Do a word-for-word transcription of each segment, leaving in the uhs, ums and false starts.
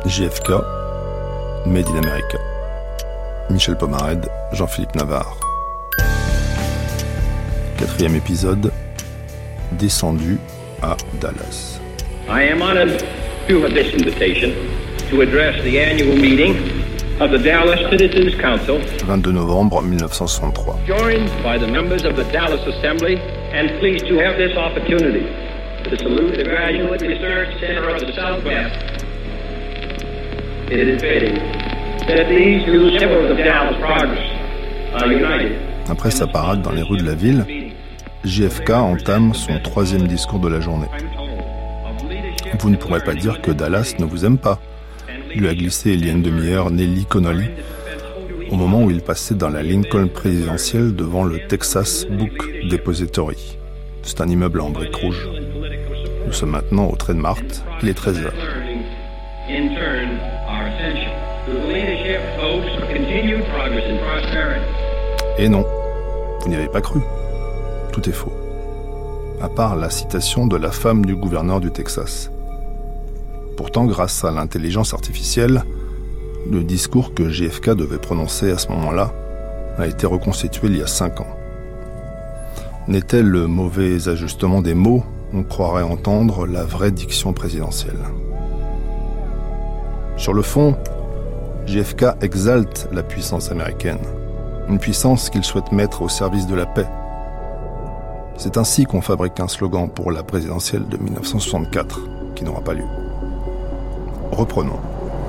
J F K, Made in America. Michel Pomarède, Jean-Philippe Navarre. Quatrième épisode, descendu à Dallas. I am honored to have this invitation to address the annual meeting of the Dallas Citizens Council. vingt-deux novembre mille neuf cent soixante-trois. Joined by the members of the Dallas Assembly and pleased to have this opportunity to salute the Graduate Research Center of the Southwest. It is fitting that these two symbols of Dallas progress are united. Après sa parade dans les rues de la ville, J F K entame son troisième discours de la journée. Vous ne pourrez pas dire que Dallas ne vous aime pas, lui a glissé il y a une demi-heure Nellie Connolly, au moment où il passait dans la Lincoln présidentielle devant le Texas Book Depository. C'est un immeuble en briques rouges. Nous sommes maintenant au trait de Marthe, il est treize heures. Et non, vous n'y avez pas cru. Tout est faux. À part la citation de la femme du gouverneur du Texas. Pourtant, grâce à l'intelligence artificielle, le discours que J F K devait prononcer à ce moment-là a été reconstitué il y a cinq ans. N'était le mauvais ajustement des mots, on croirait entendre la vraie diction présidentielle. Sur le fond, J F K exalte la puissance américaine, une puissance qu'il souhaite mettre au service de la paix. C'est ainsi qu'on fabrique un slogan pour la présidentielle de mille neuf cent soixante-quatre, qui n'aura pas lieu. Reprenons.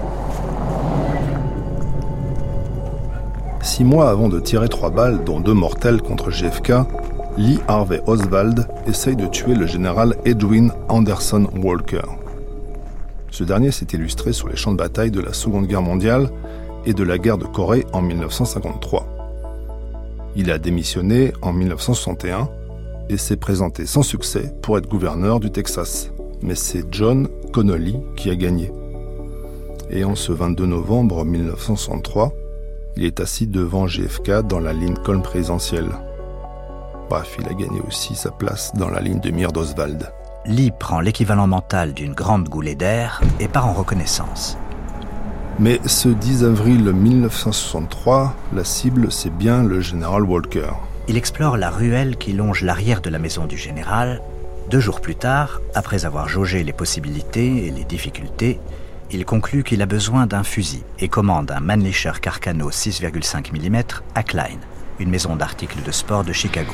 Six mois avant de tirer trois balles, dont deux mortelles contre J F K, Lee Harvey Oswald essaye de tuer le général Edwin Anderson Walker. Ce dernier s'est illustré sur les champs de bataille de la Seconde Guerre mondiale et de la guerre de Corée en mille neuf cent cinquante-trois. Il a démissionné en mille neuf cent soixante et un et s'est présenté sans succès pour être gouverneur du Texas. Mais c'est John Connolly qui a gagné. Et en ce vingt-deux novembre mille neuf cent soixante-trois, il est assis devant J F K dans la Lincoln présidentielle. Bref, il a gagné aussi sa place dans la ligne de mire d'Oswald. Lee prend l'équivalent mental d'une grande goulée d'air et part en reconnaissance. Mais ce dix avril mille neuf cent soixante-trois, la cible, c'est bien le général Walker. Il explore la ruelle qui longe l'arrière de la maison du général. Deux jours plus tard, après avoir jaugé les possibilités et les difficultés, il conclut qu'il a besoin d'un fusil et commande un Mannlicher Carcano six virgule cinq millimètres à Klein, une maison d'articles de sport de Chicago.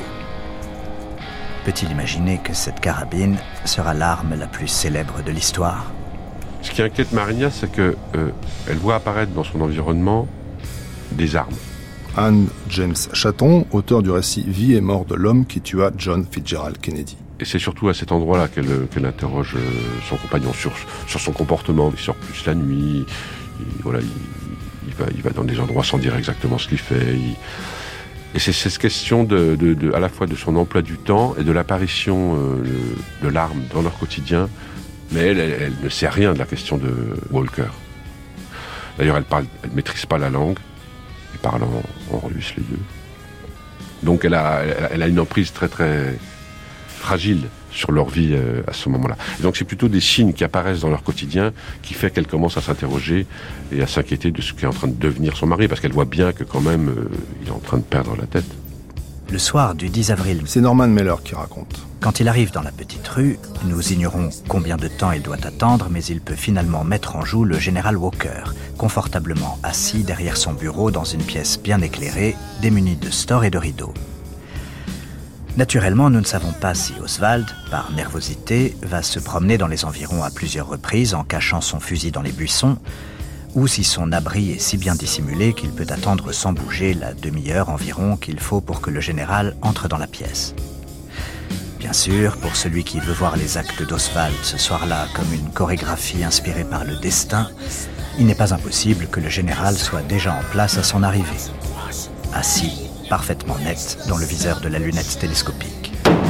Peut-il imaginer que cette carabine sera l'arme la plus célèbre de l'histoire ? Ce qui inquiète Marinia, c'est qu'elle euh, voit apparaître dans son environnement des armes. Anne James Chatton, auteur du récit « Vie et mort de l'homme qui tua John Fitzgerald Kennedy ». Et c'est surtout à cet endroit-là qu'elle, qu'elle interroge son compagnon sur, sur son comportement. Il sort plus la nuit, il, voilà, il, il, va, il va dans des endroits sans dire exactement ce qu'il fait. Il... Et c'est cette question de, de, de, à la fois de son emploi du temps et de l'apparition euh, de l'arme dans leur quotidien. Mais elle, elle, elle ne sait rien de la question de Walker. D'ailleurs, elle parle, elle maîtrise pas la langue. Ils parlent en, en russe, les deux. Donc elle a, elle, elle a une emprise très très fragile sur leur vie euh, à ce moment-là. Et donc c'est plutôt des signes qui apparaissent dans leur quotidien qui fait qu'elle commence à s'interroger et à s'inquiéter de ce qui est en train de devenir son mari, parce qu'elle voit bien que quand même euh, il est en train de perdre la tête. Le soir du dix avril, c'est Norman Mailer qui raconte. Quand il arrive dans la petite rue, nous ignorons combien de temps il doit attendre, mais il peut finalement mettre en joue le général Walker, confortablement assis derrière son bureau dans une pièce bien éclairée, démunie de stores et de rideaux. Naturellement, nous ne savons pas si Oswald, par nervosité, va se promener dans les environs à plusieurs reprises en cachant son fusil dans les buissons, ou si son abri est si bien dissimulé qu'il peut attendre sans bouger la demi-heure environ qu'il faut pour que le général entre dans la pièce. Bien sûr, pour celui qui veut voir les actes d'Oswald ce soir-là comme une chorégraphie inspirée par le destin, il n'est pas impossible que le général soit déjà en place à son arrivée, assis, parfaitement net, dans le viseur de la lunette télescopique.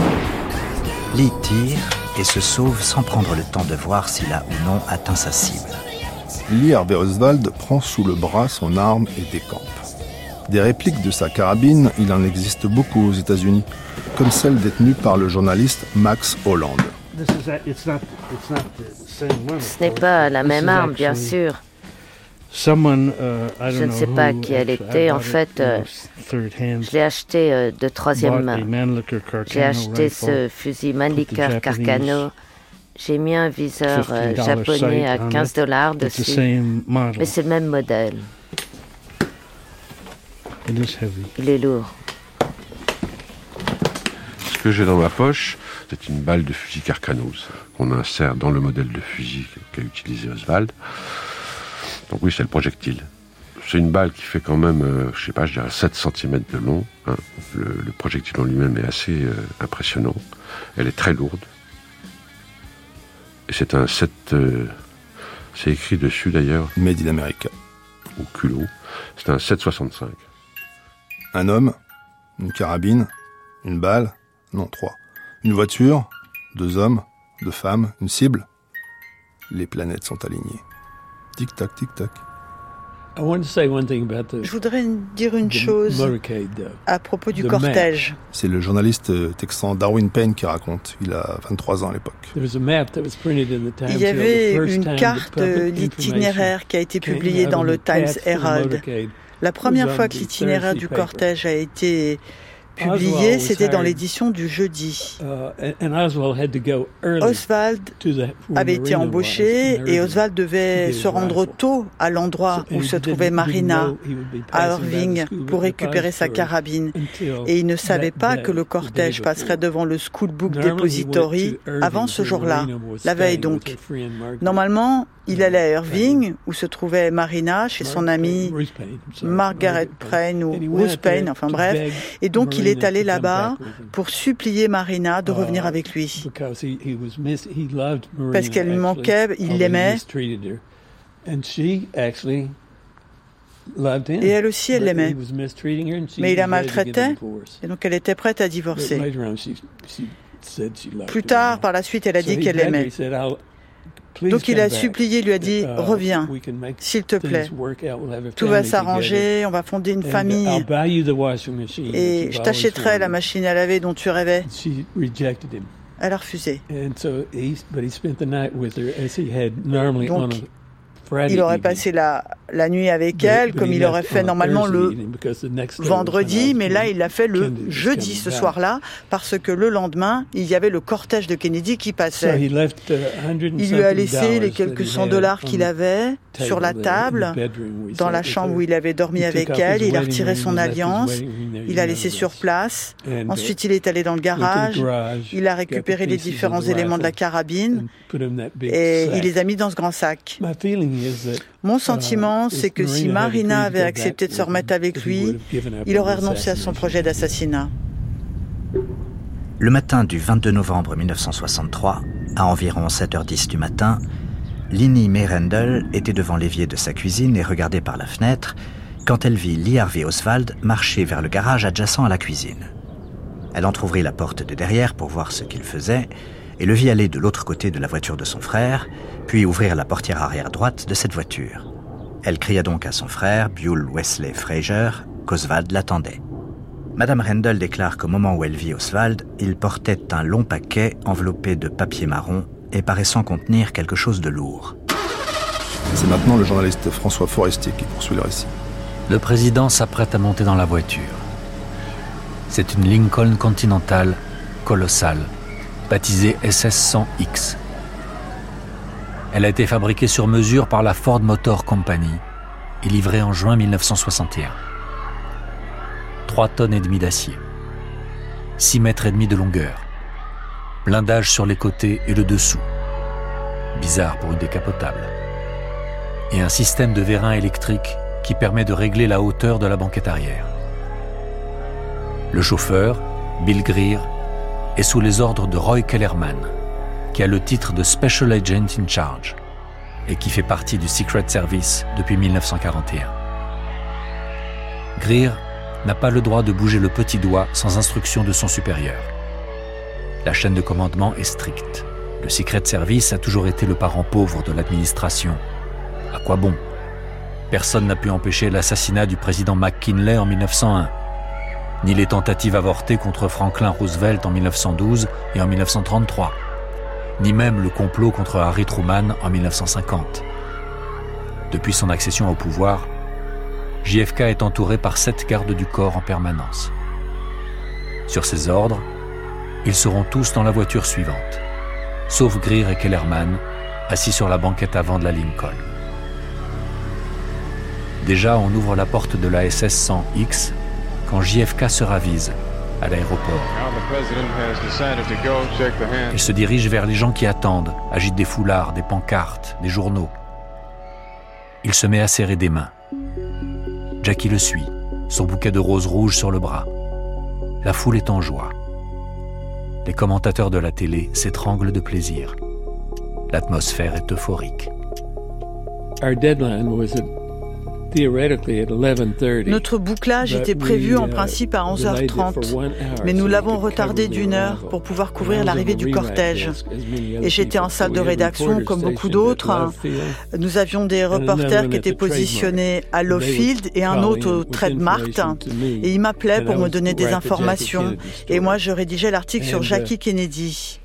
Lee tire et se sauve sans prendre le temps de voir s'il a ou non atteint sa cible. Lee Harvey Oswald prend sous le bras son arme et décampe. Des répliques de sa carabine, il en existe beaucoup aux États-Unis, comme celle détenue par le journaliste Max Holland. Ce n'est pas la même arme, bien sûr. Someone, uh, I don't Je ne know sais pas who, qui elle actually, était. I En bought it, fait, you know, euh, third hand, je l'ai acheté euh, de troisième bought main. a Mannlicher J'ai Carcano acheté rifle, ce fusil put Mannlicher the Carcano. Japanese J'ai mis un viseur euh, fifteen dollar japonais à sight on quinze it. dollars It's the dessus. same model. Mais c'est le même modèle. It is heavy. Il est lourd. Ce que j'ai dans ma poche, c'est une balle de fusil Carcano qu'on insère dans le modèle de fusil qu'a utilisé Oswald. Donc oui, c'est le projectile. C'est une balle qui fait quand même, euh, je sais pas, je dirais sept centimètres de long. Hein. Le, le projectile en lui-même est assez euh, impressionnant. Elle est très lourde. Et c'est un sept... Euh, c'est écrit dessus d'ailleurs. Made in America. Au culot. C'est un sept soixante-cinq. Un homme, une carabine, une balle, non, trois. Une voiture, deux hommes, deux femmes, une cible. Les planètes sont alignées. Tic-tac, tic-tac. Je voudrais dire une chose à propos du cortège. C'est le journaliste texan Darwin Payne qui raconte. Il a vingt-trois ans à l'époque. Il y avait une carte de l'itinéraire qui a été publiée dans le Times Herald. La première fois que l'itinéraire du cortège a été publié, c'était dans l'édition du jeudi. Oswald avait été embauché et Oswald devait se rendre tôt à l'endroit où se trouvait Marina, à Irving, pour récupérer sa carabine. Et il ne savait pas que le cortège passerait devant le School Book Depository avant ce jour-là, la veille donc. Normalement, il allait à Irving, où se trouvait Marina, chez son amie Margaret Payne ou Ruth Payne, enfin bref. Et donc, il est allé là-bas pour supplier Marina de revenir avec lui. Parce qu'elle lui manquait, il l'aimait. Et elle aussi, elle l'aimait. Mais il la maltraitait, et donc elle était prête à divorcer. Plus tard, par la suite, elle a dit qu'elle l'aimait. Donc il a supplié, lui a dit « Reviens, s'il te plaît. Tout va s'arranger, on va fonder une famille. Et je t'achèterai la machine à laver dont tu rêvais. » Elle a refusé. Donc, il aurait passé la, la nuit avec elle, comme il aurait fait normalement le vendredi, mais là, il l'a fait le jeudi, ce soir-là, parce que le lendemain, il y avait le cortège de Kennedy qui passait. Il lui a laissé les quelques cent dollars qu'il avait sur la table, dans la chambre où il avait dormi avec elle. Il a retiré son alliance, il a laissé sur place. Ensuite, il est allé dans le garage, il a récupéré les différents éléments de la carabine et il les a mis dans ce grand sac. Mon sentiment, c'est que si Marina avait accepté de se remettre avec lui, il aurait renoncé à son projet d'assassinat. Le matin du vingt-deux novembre mille neuf cent soixante-trois, à environ sept heures dix du matin, Linnie May Rendell était devant l'évier de sa cuisine et regardait par la fenêtre quand elle vit Lee Harvey Oswald marcher vers le garage adjacent à la cuisine. Elle entrouvrit la porte de derrière pour voir ce qu'il faisait et le vit aller de l'autre côté de la voiture de son frère, puis ouvrir la portière arrière droite de cette voiture. Elle cria donc à son frère, Buell Wesley Fraser, qu'Oswald l'attendait. Madame Rendell déclare qu'au moment où elle vit Oswald, il portait un long paquet enveloppé de papier marron et paraissant contenir quelque chose de lourd. C'est maintenant le journaliste François Forestier qui poursuit le récit. Le président s'apprête à monter dans la voiture. C'est une Lincoln Continental colossale, baptisée S S cent X. Elle a été fabriquée sur mesure par la Ford Motor Company et livrée en juin mille neuf cent soixante et un. Trois tonnes et demie d'acier, six mètres et demi de longueur, blindage sur les côtés et le dessous, bizarre pour une décapotable, et un système de vérin électrique qui permet de régler la hauteur de la banquette arrière. Le chauffeur, Bill Greer, est sous les ordres de Roy Kellerman, qui a le titre de Special Agent in Charge et qui fait partie du Secret Service depuis mille neuf cent quarante et un. Greer n'a pas le droit de bouger le petit doigt sans instruction de son supérieur. La chaîne de commandement est stricte. Le Secret Service a toujours été le parent pauvre de l'administration. À quoi bon ? Personne n'a pu empêcher l'assassinat du président McKinley en mille neuf cent un, ni les tentatives avortées contre Franklin Roosevelt en mille neuf cent douze et en mille neuf cent trente-trois, ni même le complot contre Harry Truman en mille neuf cent cinquante. Depuis son accession au pouvoir, J F K est entouré par sept gardes du corps en permanence. Sur ses ordres, ils seront tous dans la voiture suivante, sauf Greer et Kellerman, assis sur la banquette avant de la Lincoln. Déjà, on ouvre la porte de la S S cent X quand J F K se ravise à l'aéroport. Il se dirige vers les gens qui attendent, agite des foulards, des pancartes, des journaux. Il se met à serrer des mains. Jackie le suit, son bouquet de roses rouges sur le bras. La foule est en joie. Les commentateurs de la télé s'étranglent de plaisir. L'atmosphère est euphorique. Our deadline was at Notre bouclage était prévu en principe à onze heures trente, mais nous l'avons retardé d'une heure pour pouvoir couvrir l'arrivée du cortège. Et j'étais en salle de rédaction comme beaucoup d'autres. Nous avions des reporters qui étaient positionnés à Love Field et un autre au Trademark. Et ils m'appelaient pour me donner des informations. Et moi, je rédigeais l'article sur Jackie Kennedy.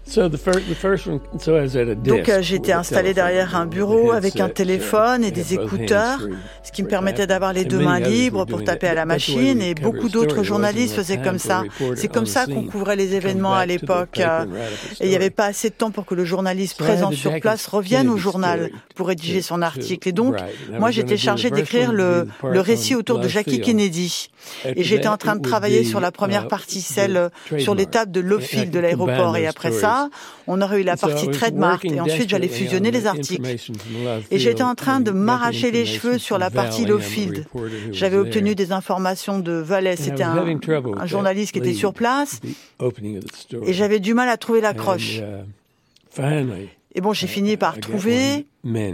Donc euh, j'étais installé derrière un bureau avec un téléphone et des écouteurs, ce qui me permettait d'avoir les deux mains libres pour taper à la machine, et beaucoup d'autres journalistes faisaient comme ça. C'est comme ça qu'on couvrait les événements à l'époque. Et il n'y avait pas assez de temps pour que le journaliste présent sur place revienne au journal pour rédiger son article. Et donc, moi j'étais chargé d'écrire le, le récit autour de Jackie Kennedy. Et j'étais en train de travailler sur la première partie, celle sur l'étape de Love Field de l'aéroport. Et après ça, on aurait eu la partie Trademark et ensuite j'allais fusionner les articles. Et j'étais en train de m'arracher les cheveux sur la partie Love Field. J'avais obtenu des informations de Valet, c'était un, un journaliste qui était sur place, et j'avais du mal à trouver l'accroche. Et bon, j'ai fini par trouver.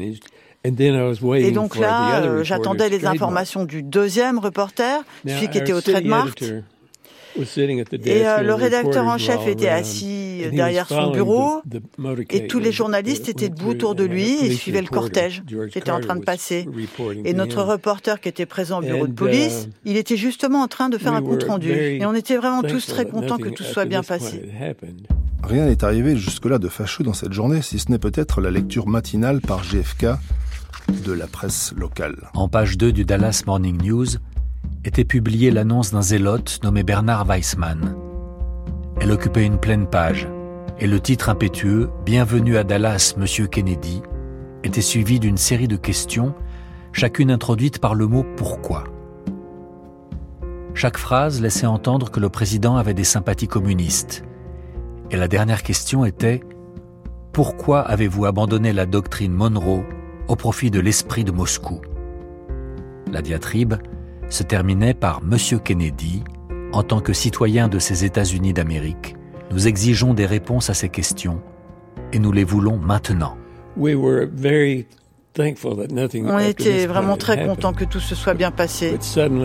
Et donc là, euh, j'attendais les informations du deuxième reporter, celui qui était au Trademark. Et euh, le rédacteur en chef était assis derrière son bureau et tous les journalistes étaient debout autour de lui et suivaient le cortège qui était en train de passer. Et notre reporter qui était présent au bureau de police, il était justement en train de faire un compte-rendu. Et on était vraiment tous très contents que tout soit bien passé. Rien n'est arrivé jusque-là de fâcheux dans cette journée, si ce n'est peut-être la lecture matinale par J F K de la presse locale. En page deux du Dallas Morning News, était publiée l'annonce d'un zélote nommé Bernard Weissman. Elle occupait une pleine page, et le titre impétueux « Bienvenue à Dallas, Monsieur Kennedy » était suivi d'une série de questions, chacune introduite par le mot « pourquoi ». Chaque phrase laissait entendre que le président avait des sympathies communistes. Et la dernière question était « Pourquoi avez-vous abandonné la doctrine Monroe au profit de l'esprit de Moscou ?» La diatribe se terminait par « Monsieur Kennedy, en tant que citoyen de ces États-Unis d'Amérique, nous exigeons des réponses à ces questions et nous les voulons maintenant. » On était vraiment très contents que tout se soit bien passé.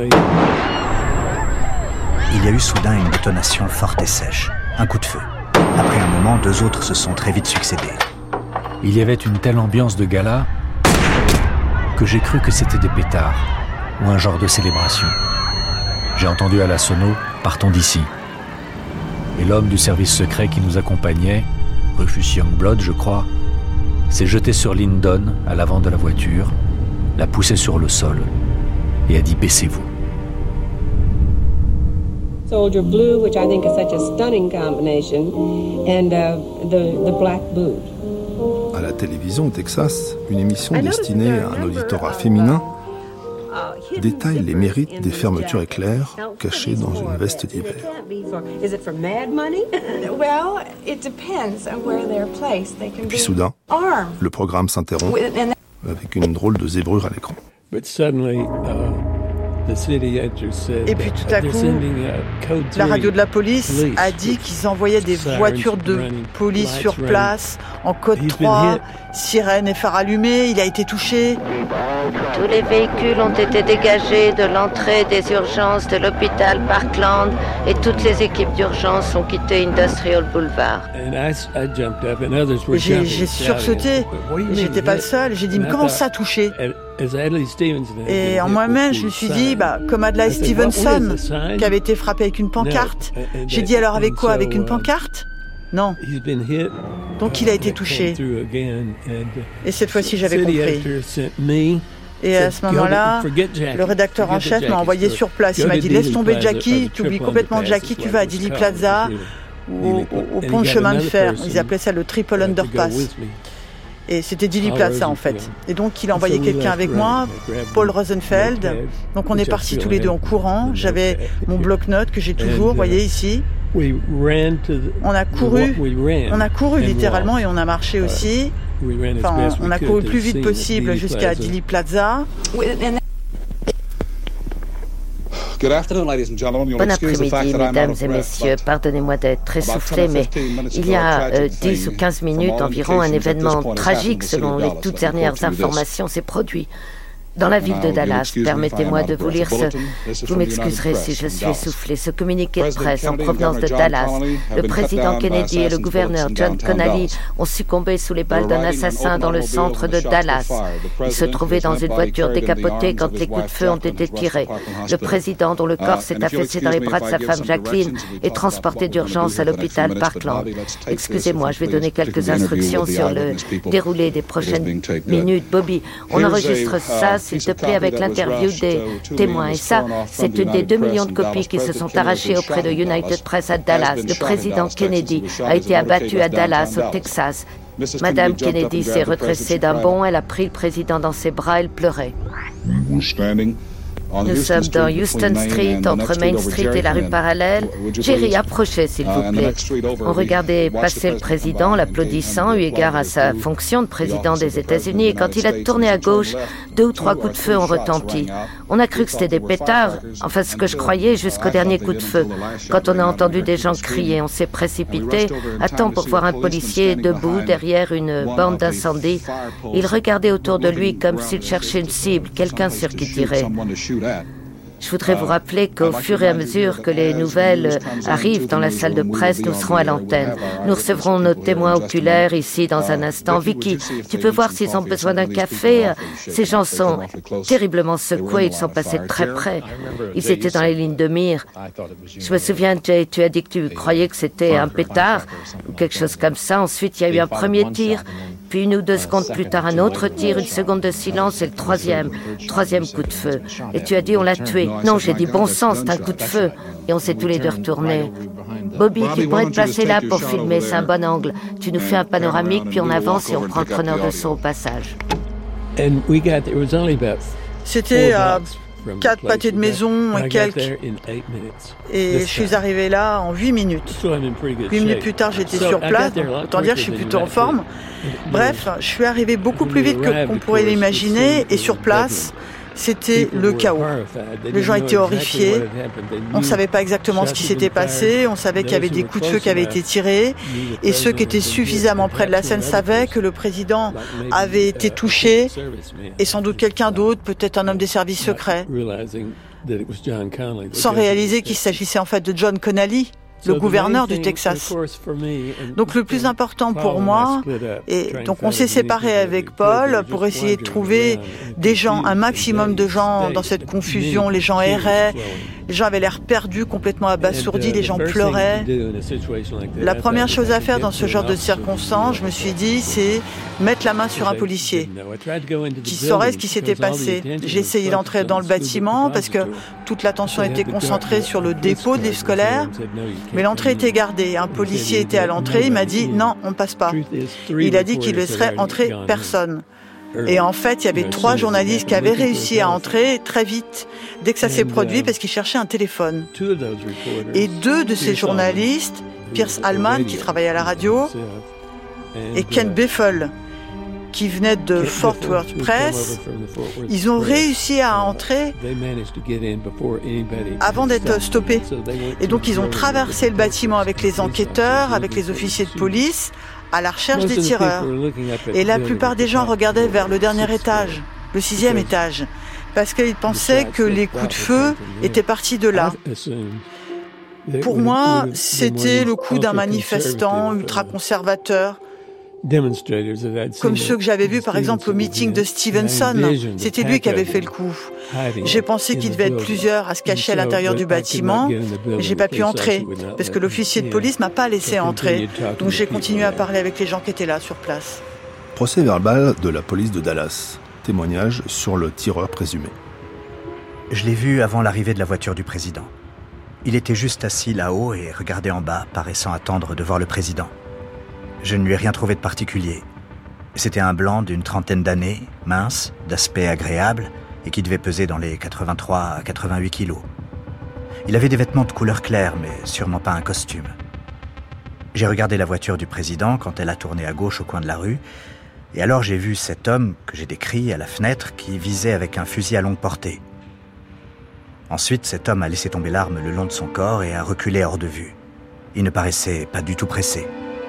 Il y a eu soudain une détonation forte et sèche, un coup de feu. Après un moment, deux autres se sont très vite succédés. Il y avait une telle ambiance de gala que j'ai cru que c'était des pétards ou un genre de célébration. J'ai entendu à la sono « Partons d'ici ». Et l'homme du service secret qui nous accompagnait, Rufus Youngblood, je crois, s'est jeté sur Lyndon à l'avant de la voiture, l'a poussé sur le sol et a dit « Baissez-vous ». Soldier Blue, which I think is such a stunning combination, and uh, the, the Black Boot. À la télévision au Texas, une émission destinée à un auditorat féminin détaille les mérites des fermetures éclairs cachées dans une veste d'hiver. Puis soudain, le programme s'interrompt avec une drôle de zébrure à l'écran. Et puis tout à coup, la radio de la police a dit qu'ils envoyaient des voitures de police sur place, en code trois, sirène et phare allumés. Il a été touché. Tous les véhicules ont été dégagés de l'entrée des urgences de l'hôpital Parkland et toutes les équipes d'urgence ont quitté Industrial Boulevard. Et j'ai, j'ai sursauté, mais j'étais pas le seul. J'ai dit, mais comment ça touché? Et en moi-même, je me suis dit, bah, comme Adlai Stevenson, qui avait été frappé avec une pancarte. J'ai dit, alors avec quoi? Avec une pancarte? Non. Donc il a été touché. Et cette fois-ci, j'avais compris. Et à ce moment-là, le rédacteur en chef m'a envoyé sur place. Il m'a dit, laisse tomber Jackie, tu oublies complètement Jackie, tu vas à Dealey Plaza, ou au, au pont de chemin de fer. Ils appelaient ça le triple underpass. Et c'était Dealey Plaza en fait. Et donc il a envoyé quelqu'un avec moi, Paul Rosenfeld. Donc on est partis tous les deux en courant. J'avais mon bloc-notes que j'ai toujours, vous voyez ici. On a couru, on a couru littéralement et on a marché aussi. Enfin, on a couru le plus vite possible jusqu'à Dealey Plaza. Bon après-midi, mesdames et messieurs. Pardonnez-moi d'être essoufflé, mais il y a euh, dix ou quinze minutes environ, un événement tragique, selon les toutes dernières informations, s'est produit dans la ville de Dallas. Permettez-moi de vous lire ce... Vous m'excuserez si je suis essoufflé. Ce communiqué de presse en provenance de Dallas. Le président Kennedy et le gouverneur John Connally ont succombé sous les balles d'un assassin dans le centre de Dallas. Ils se trouvaient dans une voiture décapotée quand les coups de feu ont été tirés. Le président, dont le corps s'est affaissé dans les bras de sa femme Jacqueline, est transporté d'urgence à l'hôpital Parkland. Excusez-moi, je vais donner quelques instructions sur le déroulé des prochaines minutes. Bobby, on enregistre ça, s'il te plaît, avec l'interview des témoins. Et ça, c'est une des deux millions de copies qui se sont arrachées auprès de United Press à Dallas. Le président Kennedy a été abattu à Dallas, au Texas. Madame Kennedy s'est redressée d'un bond, elle a pris le président dans ses bras, elle pleurait. Nous sommes dans Houston Street, entre Main Street et la rue parallèle. Jerry, approchez, s'il vous plaît. On regardait passer le président, l'applaudissant, eu égard à sa fonction de président des États-Unis. Et quand il a tourné à gauche, deux ou trois coups de feu ont retenti. On a cru que c'était des pétards, enfin ce que je croyais jusqu'au dernier coup de feu. Quand on a entendu des gens crier, on s'est précipité, à temps pour voir un policier debout derrière une bande d'incendie. Il regardait autour de lui comme s'il cherchait une cible, quelqu'un sur qui tirer. Je voudrais vous rappeler qu'au fur et à mesure que les nouvelles arrivent dans la salle de presse, nous serons à l'antenne. Nous recevrons nos témoins oculaires ici dans un instant. Vicky, tu peux voir s'ils ont besoin d'un café? Ces gens sont terriblement secoués, ils sont passés de très près. Ils étaient dans les lignes de mire. Je me souviens, Jay, tu as dit que tu croyais que c'était un pétard ou quelque chose comme ça. Ensuite, il y a eu un premier tir. Puis une ou deux secondes plus tard, un autre tir, une seconde de silence et le troisième, troisième coup de feu. Et tu as dit, on l'a tué. Non, j'ai dit, bon sang, c'est un coup de feu. Et on s'est tous les deux retournés. Bobby, tu pourrais te placer là pour filmer, c'est un bon angle. Tu nous fais un panoramique, puis on avance et on prend le preneur de son au passage. C'était à quatre pâtés de maison et quelques. Et je suis arrivé là en huit minutes. Huit minutes plus tard, j'étais sur place. Autant dire que je suis plutôt en forme. Bref, je suis arrivé beaucoup plus vite que qu'on pourrait l'imaginer. Et sur place, c'était le chaos. Les gens étaient horrifiés. On ne savait pas exactement ce qui s'était passé. On savait qu'il y avait des coups de feu qui avaient été tirés. Et ceux qui étaient suffisamment près de la scène savaient que le président avait été touché. Et sans doute quelqu'un d'autre, peut-être un homme des services secrets. Sans réaliser qu'il s'agissait en fait de John Connally, le gouverneur du Texas. Donc le plus important pour moi, et donc on s'est séparés avec Paul pour essayer de trouver des gens, un maximum de gens dans cette confusion. Les gens erraient, les gens avaient l'air perdus, complètement abasourdis, les gens pleuraient. La première chose à faire dans ce genre de circonstances, je me suis dit, c'est mettre la main sur un policier qui saurait ce qui s'était passé. J'ai essayé d'entrer dans le bâtiment parce que toute l'attention était concentrée sur le dépôt des scolaires. Mais l'entrée était gardée. Un policier était à l'entrée. Il m'a dit non, on ne passe pas. Il a dit qu'il laisserait entrer personne. Et en fait, il y avait trois journalistes qui avaient réussi à entrer très vite dès que ça s'est produit parce qu'ils cherchaient un téléphone. Et deux de ces journalistes, Pierce Allman qui travaillait à la radio et Ken Beffel qui venaient de Fort Worth Press, ils ont réussi à entrer avant d'être stoppés. Et donc ils ont traversé le bâtiment avec les enquêteurs, avec les officiers de police, à la recherche des tireurs. Et la plupart des gens regardaient vers le dernier étage, le sixième étage, parce qu'ils pensaient que les coups de feu étaient partis de là. Pour moi, c'était le coup d'un manifestant ultra-conservateur, comme ceux que j'avais vus par exemple au meeting de Stevenson. C'était lui qui avait fait le coup. J'ai pensé qu'il devait être plusieurs à se cacher à l'intérieur du bâtiment, mais j'ai pas pu entrer parce que l'officier de police m'a pas laissé entrer. Donc j'ai continué à parler avec les gens qui étaient là sur place. Procès verbal de la police de Dallas. témoignages sur le tireur présumé. Je l'ai vu avant l'arrivée de la voiture du président. Il était juste assis là-haut et regardait en bas, paraissant attendre de voir le président. Je ne lui ai rien trouvé de particulier. C'était un blanc d'une trentaine d'années, mince, d'aspect agréable, et qui devait peser dans les quatre-vingt-trois à quatre-vingt-huit kilos. Il avait des vêtements de couleur claire, mais sûrement pas un costume. J'ai regardé la voiture du président quand elle a tourné à gauche au coin de la rue, et alors j'ai vu cet homme que j'ai décrit à la fenêtre qui visait avec un fusil à longue portée. Ensuite, cet homme a laissé tomber l'arme le long de son corps et a reculé hors de vue. Il ne paraissait pas du tout pressé.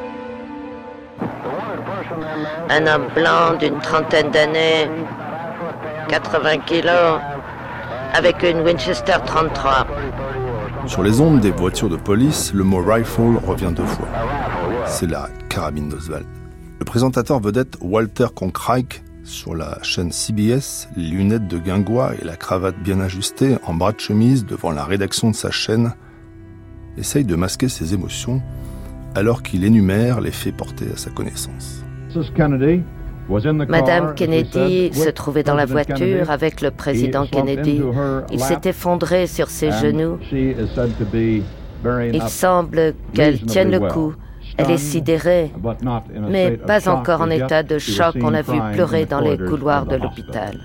Un homme blanc d'une trentaine d'années, quatre-vingts kilos, avec une Winchester trente-trois. Sur les ondes des voitures de police, le mot « rifle » revient deux fois. C'est la carabine d'Oswald. Le présentateur vedette Walter Cronkite, sur la chaîne C B S, les lunettes de guingois et la cravate bien ajustée en bras de chemise devant la rédaction de sa chaîne, essaye de masquer ses émotions alors qu'il énumère les faits portés à sa connaissance. Madame Kennedy se trouvait dans la voiture avec le président Kennedy. Il s'est effondré sur ses genoux. Il semble qu'elle tienne le coup. Elle est sidérée, mais pas encore en état de choc. On l'a vu pleurer dans les couloirs de l'hôpital.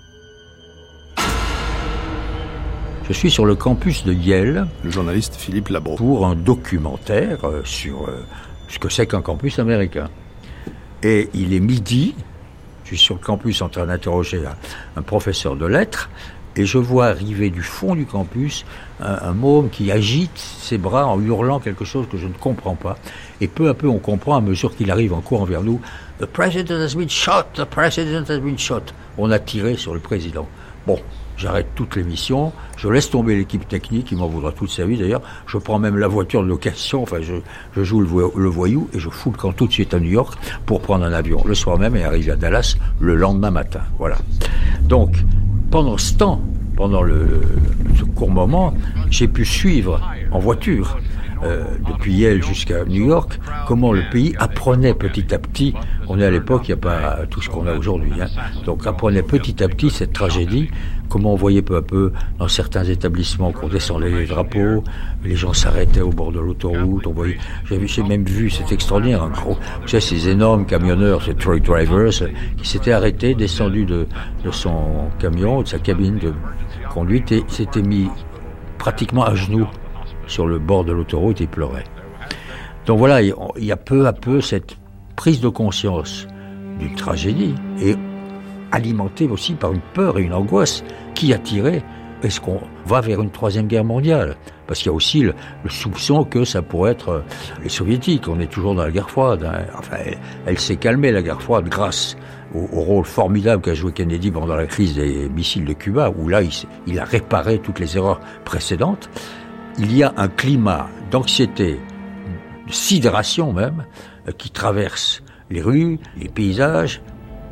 Je suis sur le campus de Yale. Le journaliste Philippe Labro. Pour un documentaire sur ce que c'est qu'un campus américain. Et il est midi, je suis sur le campus en train d'interroger un, un professeur de lettres, et je vois arriver du fond du campus un, un môme qui agite ses bras en hurlant quelque chose que je ne comprends pas. Et peu à peu, on comprend à mesure qu'il arrive en courant vers nous. « The president has been shot, the president has been shot ». On a tiré sur le président. Bon, j'arrête toute l'émission, je laisse tomber l'équipe technique, il m'en voudra toute sa vie d'ailleurs, je prends même la voiture de location, enfin je, je joue le, vo- le voyou et je fous le camp tout de suite à New York pour prendre un avion le soir même et arriver à Dallas le lendemain matin. Voilà. Donc, pendant ce temps, pendant le, le, ce court moment, j'ai pu suivre en voiture, euh, depuis Yale jusqu'à New York, comment le pays apprenait petit à petit, on est à l'époque, il n'y a pas tout ce qu'on a aujourd'hui, hein, donc apprenait petit à petit cette tragédie, comment on voyait peu à peu dans certains établissements qu'on descendait les drapeaux, les gens s'arrêtaient au bord de l'autoroute, on voyait, j'ai, j'ai même vu, c'est extraordinaire, un gros, tu sais, ces énormes camionneurs, ces truck drivers, qui s'étaient arrêtés, descendus de, de son camion, de sa cabine de conduite et s'étaient mis pratiquement à genoux sur le bord de l'autoroute et pleuraient. Donc voilà, il y a peu à peu cette prise de conscience d'une tragédie et alimentée aussi par une peur et une angoisse qui a tiré. Est-ce qu'on va vers une troisième guerre mondiale ? Parce qu'il y a aussi le, le soupçon que ça pourrait être les soviétiques. On est toujours dans la guerre froide. Hein. Enfin, elle, elle s'est calmée, la guerre froide, grâce au, au rôle formidable qu'a joué Kennedy pendant la crise des missiles de Cuba, où là, il, il a réparé toutes les erreurs précédentes. Il y a un climat d'anxiété, de sidération même, qui traverse les rues, les paysages.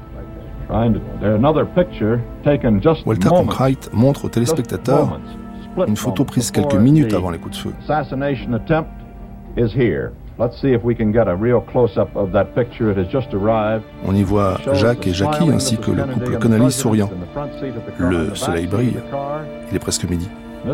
Walter Cronkite montre aux téléspectateurs une photo prise quelques minutes avant les coups de feu. On y voit Jacques et Jackie ainsi que le couple Connolly souriant. Le soleil brille. Il est presque midi.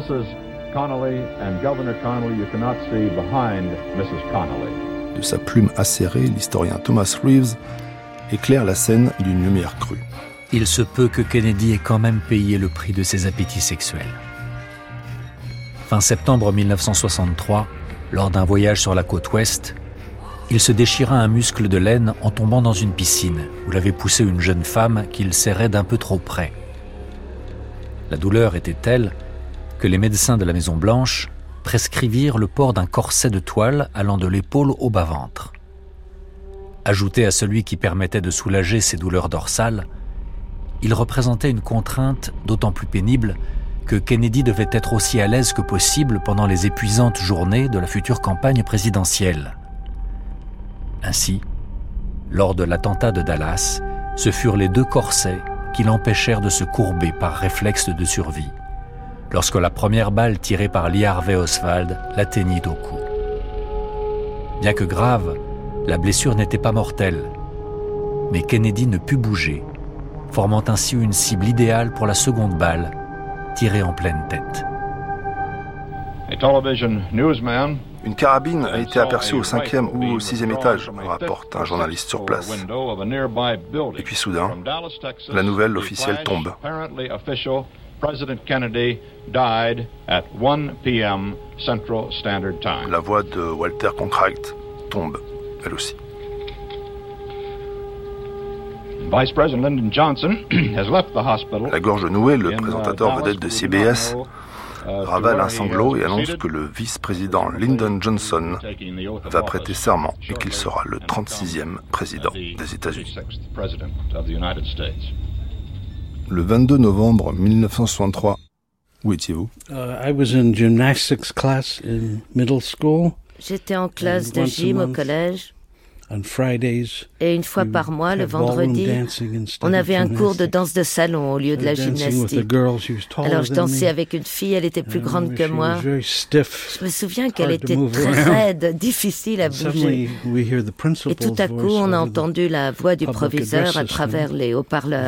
De sa plume acérée, l'historien Thomas Reeves éclaire la scène d'une lumière crue. Il se peut que Kennedy ait quand même payé le prix de ses appétits sexuels. Fin septembre mille neuf cent soixante-trois, lors d'un voyage sur la côte ouest, il se déchira un muscle de laine en tombant dans une piscine où l'avait poussé une jeune femme qu'il serrait d'un peu trop près. La douleur était telle que les médecins de la Maison-Blanche prescrivirent le port d'un corset de toile allant de l'épaule au bas-ventre. Ajouté à celui qui permettait de soulager ses douleurs dorsales, il représentait une contrainte d'autant plus pénible que Kennedy devait être aussi à l'aise que possible pendant les épuisantes journées de la future campagne présidentielle. Ainsi, lors de l'attentat de Dallas, ce furent les deux corsets qui l'empêchèrent de se courber par réflexe de survie, lorsque la première balle tirée par Lee Harvey Oswald l'atteignit au cou. Bien que grave, la blessure n'était pas mortelle, mais Kennedy ne put bouger, formant ainsi une cible idéale pour la seconde balle, tirée en pleine tête. Une carabine a été aperçue au cinquième ou au sixième étage, rapporte un journaliste sur place. Et puis soudain, la nouvelle officielle tombe. La voix de Walter Cronkite tombe, elle aussi. La gorge nouée, le présentateur vedette de C B S, ravale un sanglot et annonce que le vice-président Lyndon Johnson va prêter serment et qu'il sera le trente-sixième président des États-Unis. Le vingt-deux novembre mille neuf cent soixante-trois, où étiez-vous? J'étais en classe de gym au collège. Et une fois par mois, le vendredi, on avait un cours de danse de salon au lieu de la gymnastique. Alors je dansais avec une fille, elle était plus grande que moi. Je me souviens qu'elle était très raide, difficile à bouger. Et tout à coup, on a entendu la voix du proviseur à travers les haut-parleurs.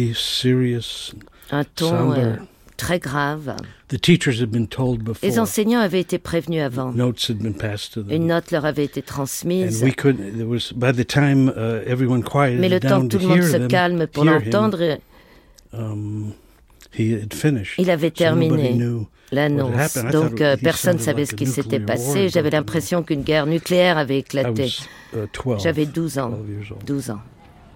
Un ton euh, très grave. Les enseignants avaient été prévenus avant. Une note leur avait été transmise. Mais le temps que tout le monde se calme pour l'entendre, il avait terminé l'annonce. Donc euh, personne ne savait ce qui s'était passé. J'avais l'impression qu'une guerre nucléaire avait éclaté. J'avais douze ans. douze ans.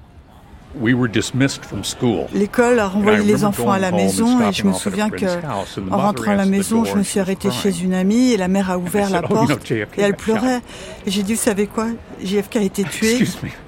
L'école a renvoyé les enfants à la maison et je me souviens que, en rentrant à la maison, je me suis arrêtée chez une amie et la mère a ouvert la porte et elle pleurait. Et j'ai dit, vous savez quoi, J F K a été tué.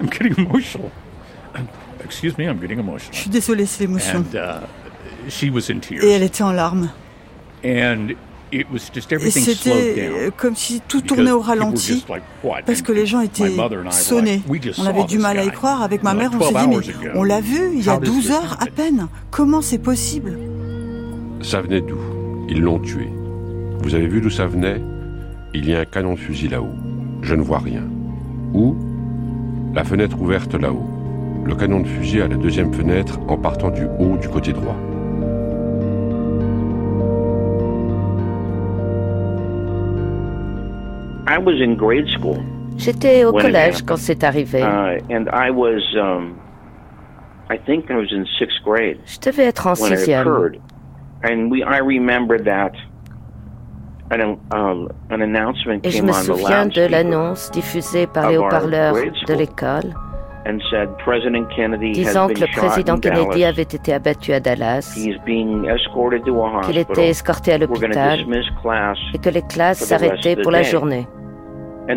Je suis désolée, c'est l'émotion. Et elle était en larmes. Et c'était comme si tout tournait au ralenti, parce que les gens étaient sonnés. On avait du mal à y croire. Avec ma mère, on s'est dit, mais on l'a vu, il y a douze heures à peine. Comment c'est possible? Ça venait d'où? Ils l'ont tué. Vous avez vu d'où ça venait? Il y a un canon de fusil là-haut. Je ne vois rien. Où? La fenêtre ouverte là-haut. Le canon de fusil à la deuxième fenêtre en partant du haut du côté droit. J'étais au collège quand c'est arrivé. Je devais être en sixième. Et je me souviens de l'annonce diffusée par les haut-parleurs de l'école, disant que le président Kennedy avait été abattu à Dallas, qu'il était escorté à l'hôpital et que les classes s'arrêtaient pour la journée. Et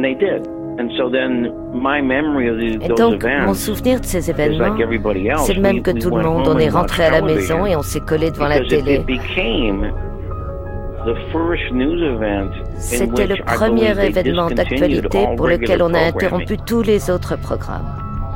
donc, mon souvenir de ces événements, c'est le même que tout le monde. On est rentré à la maison et on s'est collé devant la télé. C'était le premier événement d'actualité pour lequel on a interrompu tous les autres programmes.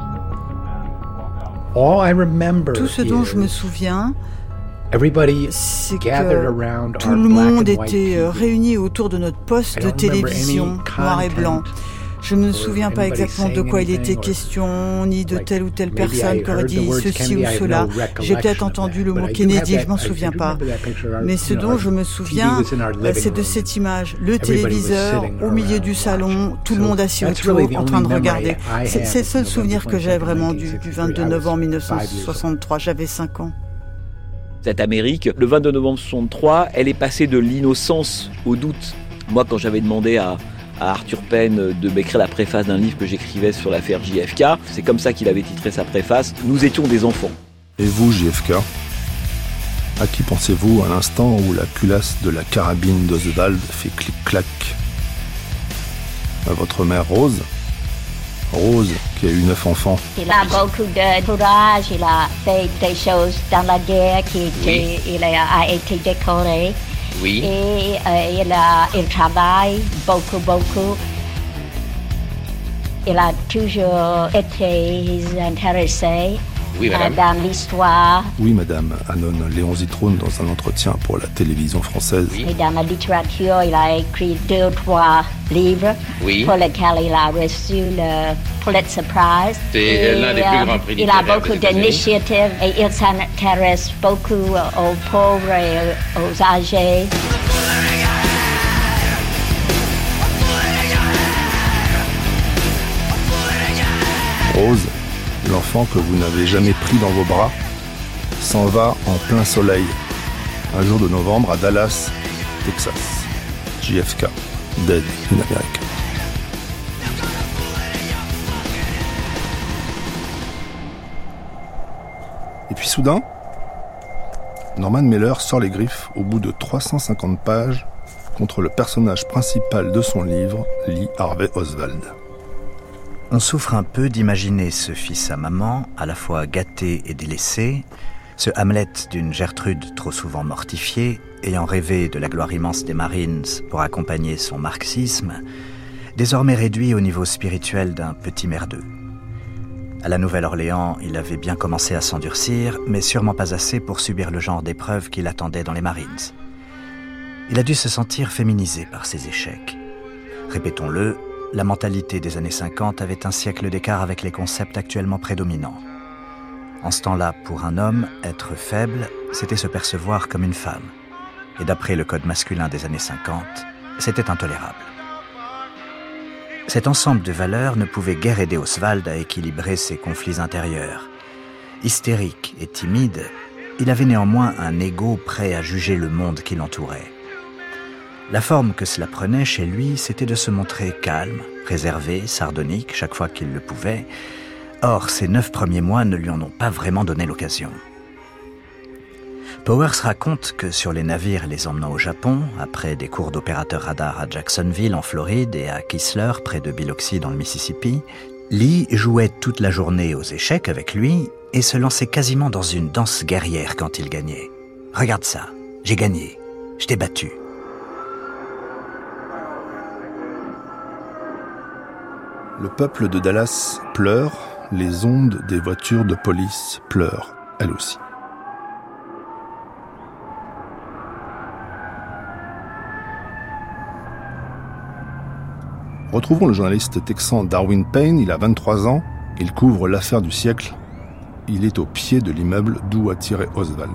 Tout ce dont je me souviens, c'est que tout le monde était réuni autour de notre poste de télévision noir et blanc. Je ne me souviens pas exactement de quoi il était question, ni de telle ou telle personne qui aurait dit ceci ou cela. J'ai peut-être entendu le mot Kennedy, je m'en souviens pas. Mais ce dont je me souviens, c'est de cette image. Le téléviseur, au milieu du salon, tout le monde assis autour, en train de regarder. C'est, c'est le seul souvenir que j'ai vraiment du, du vingt-deux novembre mille neuf cent soixante-trois. J'avais cinq ans. Cette Amérique, le vingt-deux novembre soixante-trois, elle est passée de l'innocence au doute. Moi, quand j'avais demandé à à Arthur Penn de m'écrire la préface d'un livre que j'écrivais sur l'affaire J F K. C'est comme ça qu'il avait titré sa préface. Nous étions des enfants. Et vous, J F K, à qui pensez-vous à l'instant où la culasse de la carabine d'Oswald fait clic-clac? À votre mère Rose? Rose, qui a eu neuf enfants. Il a beaucoup de courage, il a fait des choses dans la guerre, qui était, oui. il a, a été décoré. Oui. Et euh, il, a, il travaille beaucoup, beaucoup. Il a toujours été intéressé oui, madame. dans l'histoire. Oui, madame, annonce Léon Zitrone dans un entretien pour la télévision française. Oui. Et dans la littérature, il a écrit deux ou trois livres oui. pour lesquels il a reçu le Pulitzer Prize. C'est l'un des plus grands prix littéraires. Il a beaucoup d'initiatives et il s'intéresse beaucoup aux pauvres et aux âgés. Rose, l'enfant que vous n'avez jamais pris dans vos bras, s'en va en plein soleil, un jour de novembre à Dallas, Texas. J F K, Dead in America. Et puis soudain, Norman Mailer sort les griffes au bout de trois cent cinquante pages contre le personnage principal de son livre, Lee Harvey Oswald. On souffre un peu d'imaginer ce fils à maman, à la fois gâté et délaissé, ce Hamlet d'une Gertrude trop souvent mortifiée, ayant rêvé de la gloire immense des Marines pour accompagner son marxisme, désormais réduit au niveau spirituel d'un petit merdeux. À la Nouvelle-Orléans, il avait bien commencé à s'endurcir, mais sûrement pas assez pour subir le genre d'épreuve qu'il attendait dans les Marines. Il a dû se sentir féminisé par ses échecs. Répétons-le, la mentalité des années cinquante avait un siècle d'écart avec les concepts actuellement prédominants. En ce temps-là, pour un homme, être faible, c'était se percevoir comme une femme. Et d'après le code masculin des années cinquante, c'était intolérable. Cet ensemble de valeurs ne pouvait guère aider Oswald à équilibrer ses conflits intérieurs. Hystérique et timide, il avait néanmoins un ego prêt à juger le monde qui l'entourait. La forme que cela prenait chez lui, c'était de se montrer calme, réservé, sardonique chaque fois qu'il le pouvait. Or, ces neuf premiers mois ne lui en ont pas vraiment donné l'occasion. Powers raconte que sur les navires les emmenant au Japon, après des cours d'opérateur radar à Jacksonville en Floride et à Kistler près de Biloxi dans le Mississippi, Lee jouait toute la journée aux échecs avec lui et se lançait quasiment dans une danse guerrière quand il gagnait. « Regarde ça, j'ai gagné, je t'ai battu. » Le peuple de Dallas pleure, les ondes des voitures de police pleurent, elles aussi. Retrouvons le journaliste texan Darwin Payne, il a vingt-trois ans, il couvre l'affaire du siècle, il est au pied de l'immeuble d'où a tiré Oswald.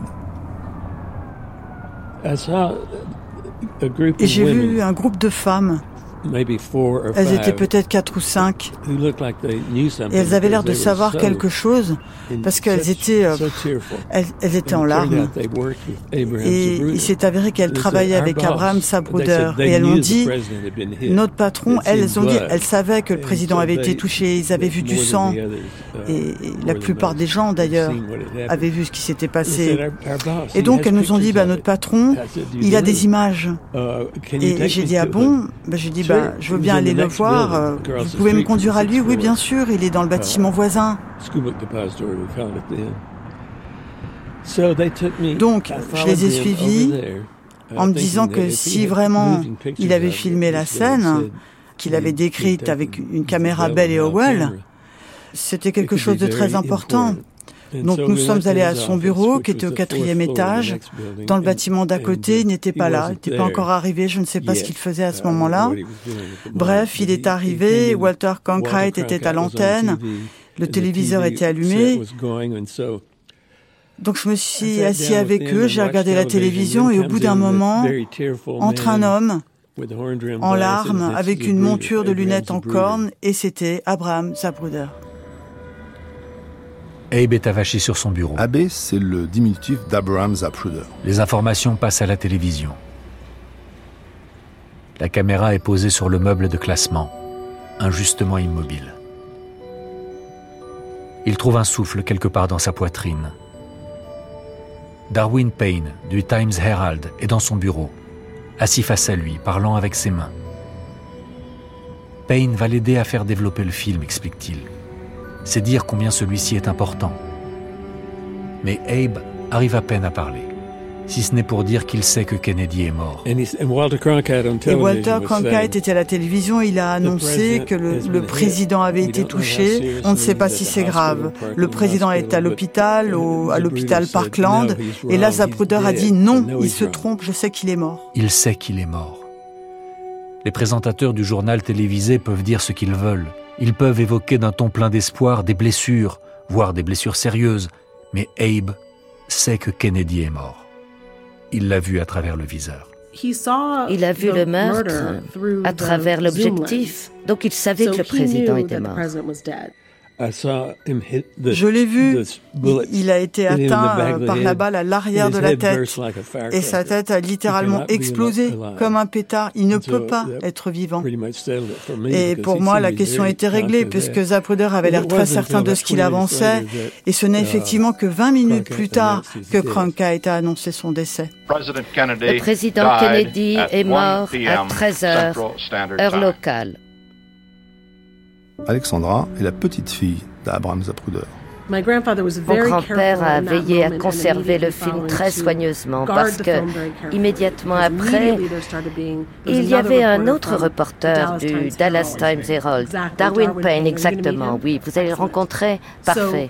Et j'ai vu un groupe de femmes. Elles étaient peut-être quatre ou cinq. Et elles avaient l'air de savoir quelque chose parce qu'elles étaient, euh, elles, elles étaient en larmes. Et il s'est avéré qu'elles travaillaient avec Abraham Zapruder. Et elles m'ont dit, notre patron, elles ont dit, elles savaient que le président avait été touché, ils avaient vu du sang. Et la plupart des gens, d'ailleurs, avaient vu ce qui s'était passé. Et donc, elles nous ont dit, bah, notre patron, il a des images. Et j'ai dit, ah bon? Bah, j'ai dit, bah, je veux bien aller le voir. Vous pouvez me conduire à lui? Oui, bien sûr, il est dans le bâtiment voisin. Donc, je les ai suivis en me disant que si vraiment il avait filmé la scène, qu'il avait décrite avec une caméra Bell et Howell, c'était quelque chose de très important. Donc nous sommes allés à son bureau, qui était au quatrième étage. Dans le bâtiment d'à côté, il n'était pas là, il n'était pas encore arrivé, je ne sais pas ce qu'il faisait à ce moment-là. Bref, il est arrivé, Walter Cronkite était à l'antenne, le téléviseur était allumé. Donc je me suis assis avec eux, j'ai regardé la télévision et au bout d'un moment, entre un homme en larmes, avec une monture de lunettes en cornes, et c'était Abraham Zapruder. Abe est avachi sur son bureau. Abe, c'est le diminutif d'Abraham Zapruder. Les informations passent à la télévision. La caméra est posée sur le meuble de classement, injustement immobile. Il trouve un souffle quelque part dans sa poitrine. Darwin Payne, du Times Herald, est dans son bureau, assis face à lui, parlant avec ses mains. Payne va l'aider à faire développer le film, explique-t-il. C'est dire combien celui-ci est important. Mais Abe arrive à peine à parler. si ce n'est pour dire qu'il sait que Kennedy est mort. Et Walter Cronkite était à la télévision, il a annoncé que le, le président avait été touché. On ne sait pas si c'est grave. Le président est à l'hôpital, au, à l'hôpital Parkland, et là Zapruder a dit non, il se trompe, je sais qu'il est mort. Il sait qu'il est mort. Les présentateurs du journal télévisé peuvent dire ce qu'ils veulent. Ils peuvent évoquer d'un ton plein d'espoir des blessures, voire des blessures sérieuses, mais Abe sait que Kennedy est mort. Il l'a vu à travers le viseur. Il a vu le meurtre à travers l'objectif, donc il savait que le président était mort. Je l'ai vu, il a été atteint par la balle à l'arrière de la tête et sa tête a littéralement explosé comme un pétard. Il ne peut pas être vivant. Et pour moi, la question était réglée puisque Zapruder avait l'air très certain de ce qu'il avançait et ce n'est effectivement que vingt minutes plus tard que Cronkite a annoncé son décès. Le président Kennedy est mort à treize heures, heure locale. Alexandra est la petite-fille d'Abraham Zapruder. Mon grand-père a veillé à conserver le film très soigneusement parce que, immédiatement après, il y avait un autre reporter du Dallas Times Herald, Darwin Payne, exactement, oui, vous allez le rencontrer, parfait.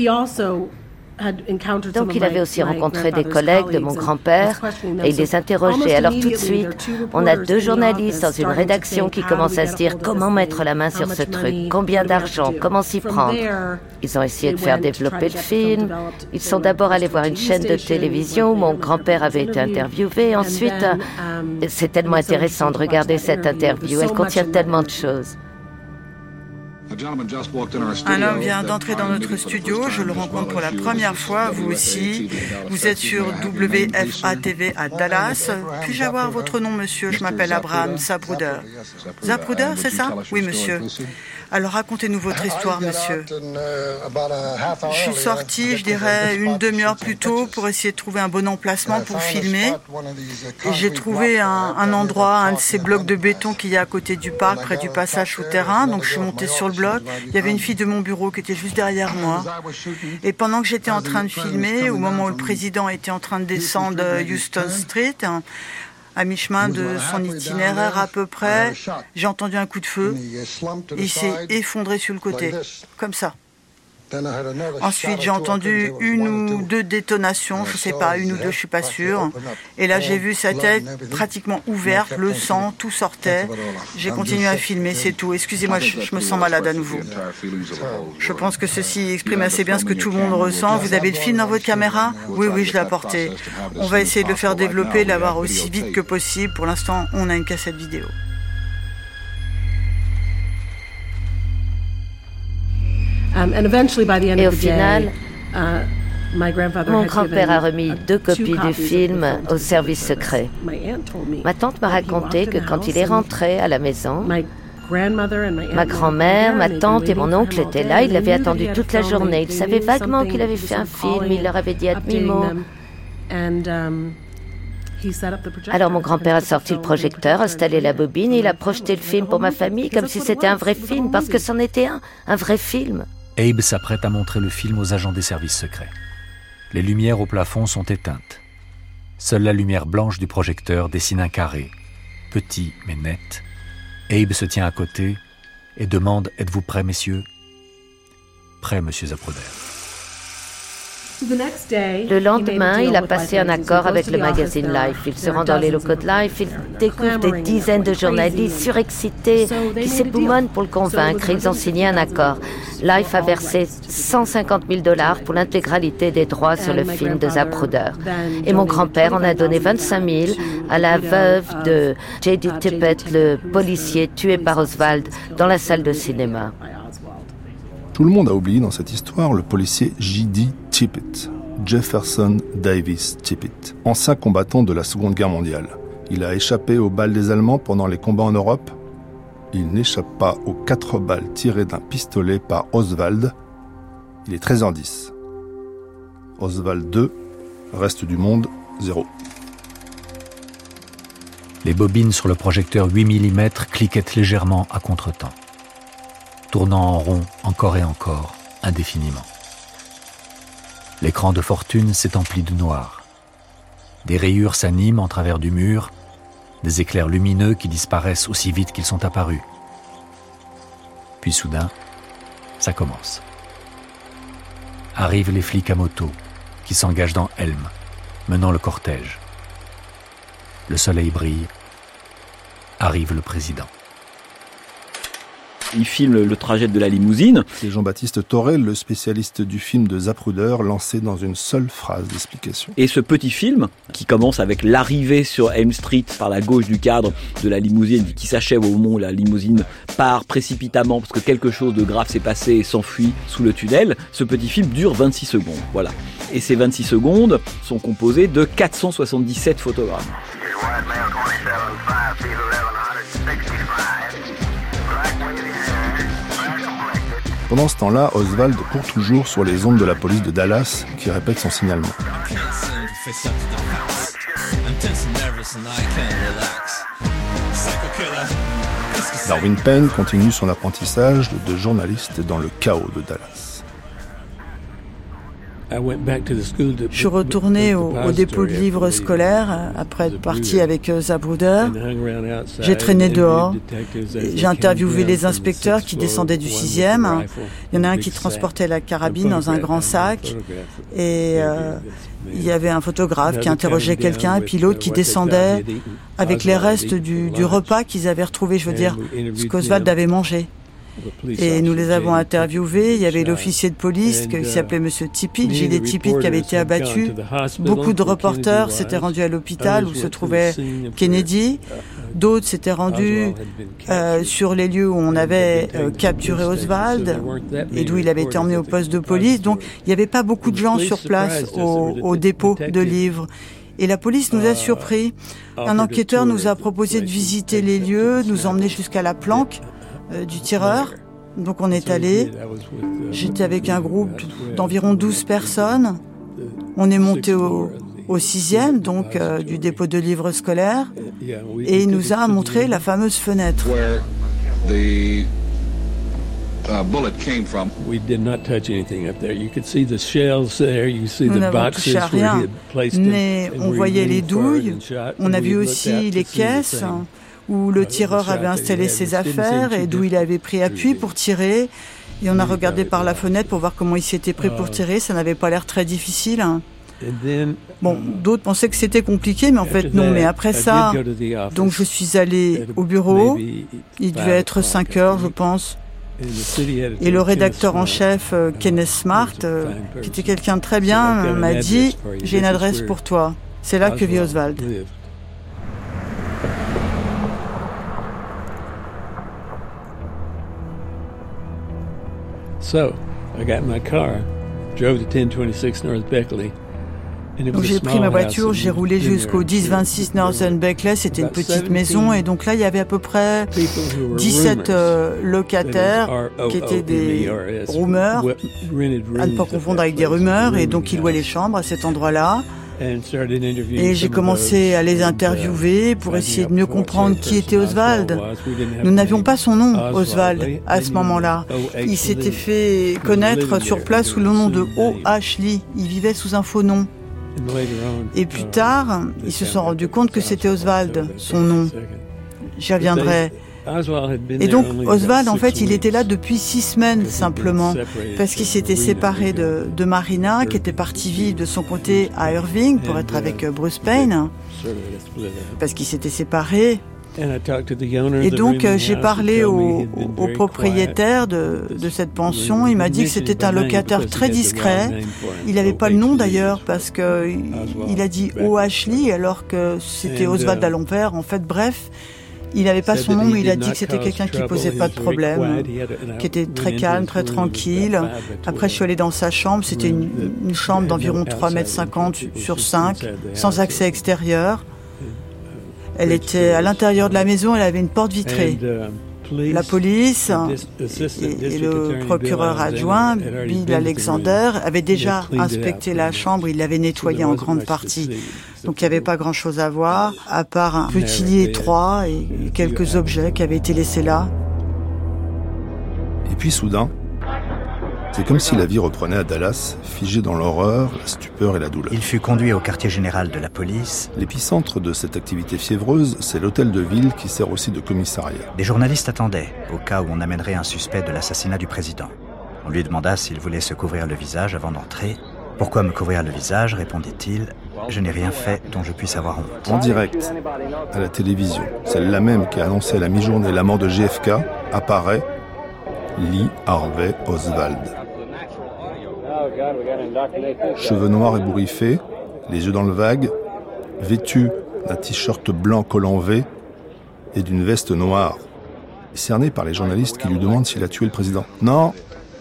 Donc il avait aussi rencontré des collègues de mon grand-père et il les interrogeait. Alors tout de suite, on a deux journalistes dans une rédaction qui commencent à se dire comment mettre la main sur ce truc, combien d'argent, comment s'y prendre. Ils ont essayé de faire développer le film. Ils sont d'abord allés voir une chaîne de télévision où mon grand-père avait été interviewé. Ensuite, c'est tellement intéressant de regarder cette interview. Elle contient tellement de choses. Un homme vient d'entrer dans notre studio, je le rencontre pour la première fois, vous aussi. Vous êtes sur W F A T V à Dallas. Puis-je avoir votre nom, monsieur? Je m'appelle Abraham Zapruder. Zapruder, c'est ça? Oui, monsieur. Alors racontez-nous votre histoire, monsieur. Je suis sorti, je dirais, une demi-heure plus tôt pour essayer de trouver un bon emplacement pour filmer. Et j'ai trouvé un, un endroit, un de ces blocs de béton qu'il y a à côté du parc, près du passage souterrain. Donc je suis montée sur le bloc. Il y avait une fille de mon bureau qui était juste derrière moi. Et pendant que j'étais en train de filmer, au moment où le président était en train de descendre Houston Street, à mi-chemin de son itinéraire à peu près, j'ai entendu un coup de feu et il s'est effondré sur le côté, comme ça. Ensuite, j'ai entendu une ou deux détonations, je ne sais pas, une ou deux, je ne suis pas sûre. Et là, j'ai vu sa tête pratiquement ouverte, le sang, tout sortait. J'ai continué à filmer, c'est tout. Excusez-moi, je, je me sens malade à nouveau. Je pense que ceci exprime assez bien ce que tout le monde ressent. Vous avez le film dans votre caméra? Oui, oui, je l'ai apporté. On va essayer de le faire développer, de l'avoir aussi vite que possible. Pour l'instant, on a une cassette vidéo. Et au final, mon grand-père a remis deux copies du film au service secret. Ma tante m'a raconté que quand il est rentré à la maison, ma grand-mère, ma tante et mon oncle étaient là. Il l'avait attendu toute la journée. Il savait vaguement qu'il avait fait un film. Il leur avait dit à demi-mot. Alors mon grand-père a sorti le projecteur, installé la bobine et il a projeté le film pour ma famille comme si c'était un vrai film, parce que c'en était un, un vrai film. Abe s'apprête à montrer le film aux agents des services secrets. Les lumières au plafond sont éteintes. Seule la lumière blanche du projecteur dessine un carré, petit mais net. Abe se tient à côté et demande « Êtes-vous prêts, messieurs ?»« Prêt, monsieur Zapruder. » Le lendemain, il a passé un accord avec le magazine Life. Il se rend dans les locaux de Life, il découvre des dizaines de journalistes surexcités qui s'époumonnent pour le convaincre. Ils ont signé un accord. Life a versé cent cinquante mille dollars pour l'intégralité des droits sur le film de Zapruder. Et mon grand-père en a donné vingt-cinq mille à la veuve de J D Tippett, le policier tué par Oswald dans la salle de cinéma. Tout le monde a oublié dans cette histoire le policier J D Tippett, Jefferson Davis Tippett, ancien combattant de la Seconde Guerre mondiale. Il a échappé aux balles des Allemands pendant les combats en Europe. Il n'échappe pas aux quatre balles tirées d'un pistolet par Oswald. Il est treize heures dix. Oswald deux, reste du monde zéro. Les bobines sur le projecteur huit millimètres cliquettent légèrement à contretemps, tournant en rond encore et encore, indéfiniment. L'écran de fortune s'est empli de noir. Des rayures s'animent en travers du mur, des éclairs lumineux qui disparaissent aussi vite qu'ils sont apparus. Puis soudain, ça commence. Arrivent les flics à moto, qui s'engagent dans Elm, menant le cortège. Le soleil brille. Arrive le président. Il filme le trajet de la limousine. C'est Jean-Baptiste Torel, le spécialiste du film de Zapruder, lancé dans une seule phrase d'explication. Et ce petit film, qui commence avec l'arrivée sur Elm Street par la gauche du cadre de la limousine, qui s'achève au moment où la limousine part précipitamment parce que quelque chose de grave s'est passé et s'enfuit sous le tunnel, ce petit film dure vingt-six secondes. Voilà. Et ces vingt-six secondes sont composées de quatre cent soixante-dix-sept photogrammes. Pendant ce temps-là, Oswald court toujours sur les ondes de la police de Dallas qui répète son signalement. Darwin Penn continue son apprentissage de journaliste dans le chaos de Dallas. Je suis retourné au, au dépôt de livres scolaires après être parti avec Zapruder. J'ai traîné dehors. J'ai interviewé les inspecteurs qui descendaient du sixième. Il y en a un qui transportait la carabine dans un grand sac. Et euh, il y avait un photographe qui interrogeait quelqu'un, et puis l'autre qui descendait avec les restes du, du repas qu'ils avaient retrouvé, je veux dire, ce qu'Oswald avait mangé. Et nous les avons interviewés. Il y avait l'officier de police qui s'appelait Monsieur Tippit, Gilet Tippit, qui avait été abattu. Beaucoup de reporters s'étaient rendus à l'hôpital où se trouvait Kennedy. D'autres s'étaient rendus euh, sur les lieux où on avait euh, capturé Oswald et d'où il avait été emmené au poste de police. Donc il n'y avait pas beaucoup de gens sur place au, au dépôt de livres. Et la police nous a surpris. Un enquêteur nous a proposé de visiter les lieux, nous emmener jusqu'à la planque euh, du tireur. Donc on est allé. J'étais avec un groupe d'environ douze personnes. On est monté au, au sixième, donc euh, du dépôt de livres scolaires, et il nous a montré la fameuse fenêtre. Nous n'avons touché à rien, mais on voyait les douilles. On a vu aussi les caisses où le tireur avait installé ses affaires et d'où il avait pris appui pour tirer. Et on a regardé par la fenêtre pour voir comment il s'était pris pour tirer. Ça n'avait pas l'air très difficile. Bon, d'autres pensaient que c'était compliqué, mais en fait non. Mais après ça, donc je suis allé au bureau. Il devait être cinq heures, je pense. Et le rédacteur en chef, Kenneth Smart, qui était quelqu'un de très bien, m'a dit « J'ai une adresse pour toi. » C'est là que vit Oswald. So, I got in my car, drove to ten twenty-six North Beckley. Donc j'ai pris ma voiture, j'ai roulé jusqu'au dix vingt-six Northern Beckley, c'était une petite maison, et donc là il y avait à peu près dix-sept euh, locataires qui étaient des roomers, à ne pas confondre avec des rumeurs, et donc ils louaient les chambres à cet endroit-là. Et j'ai commencé à les interviewer pour essayer de mieux comprendre qui était Oswald. Nous n'avions pas son nom, Oswald, à ce moment-là. Il s'était fait connaître sur place sous le nom de O H. Lee. Il vivait sous un faux nom. Et plus tard, ils se sont rendus compte que c'était Oswald, son nom. J'y reviendrai. Et donc, Oswald, en fait, il était là depuis six semaines, simplement, parce qu'il s'était séparé de, de Marina, qui était partie vivre de son côté à Irving pour être avec Bruce Payne, parce qu'ils s'étaient séparés. Et donc, j'ai parlé au, au propriétaire de, de cette pension. Il m'a dit que c'était un locataire très discret. Il n'avait pas le nom d'ailleurs, parce que il a dit O H. Lee, alors que c'était Oswald D'Alembert. En fait, bref, il n'avait pas son nom, mais il a dit que c'était quelqu'un qui posait pas de problème, qui était très calme, très tranquille. Après, je suis allée dans sa chambre. C'était une, une chambre d'environ trois mètres cinquante sur cinq, sans accès extérieur. Elle était à l'intérieur de la maison, elle avait une porte vitrée. La police et, et le procureur adjoint, Bill Alexander, avaient déjà inspecté la chambre, ils l'avaient nettoyée en grande partie. Donc il n'y avait pas grand-chose à voir, à part un petit lit étroit et quelques objets qui avaient été laissés là. Et puis soudain, C'est comme si la vie reprenait à Dallas, figée dans l'horreur, la stupeur et la douleur. Il fut conduit au quartier général de la police. L'épicentre de cette activité fiévreuse, c'est l'hôtel de ville qui sert aussi de commissariat. Des journalistes attendaient, au cas où on amènerait un suspect de l'assassinat du président. On lui demanda s'il voulait se couvrir le visage avant d'entrer. « Pourquoi me couvrir le visage ?» répondit-il. « Je n'ai rien fait dont je puisse avoir honte. » En direct, à la télévision, celle-là même qui a annoncé à la mi-journée la mort de J F K, apparaît Lee Harvey Oswald. Cheveux noirs ébouriffés, les yeux dans le vague, vêtu d'un t-shirt blanc collant V et d'une veste noire. Cerné par les journalistes qui lui demandent s'il a tué le président. Non,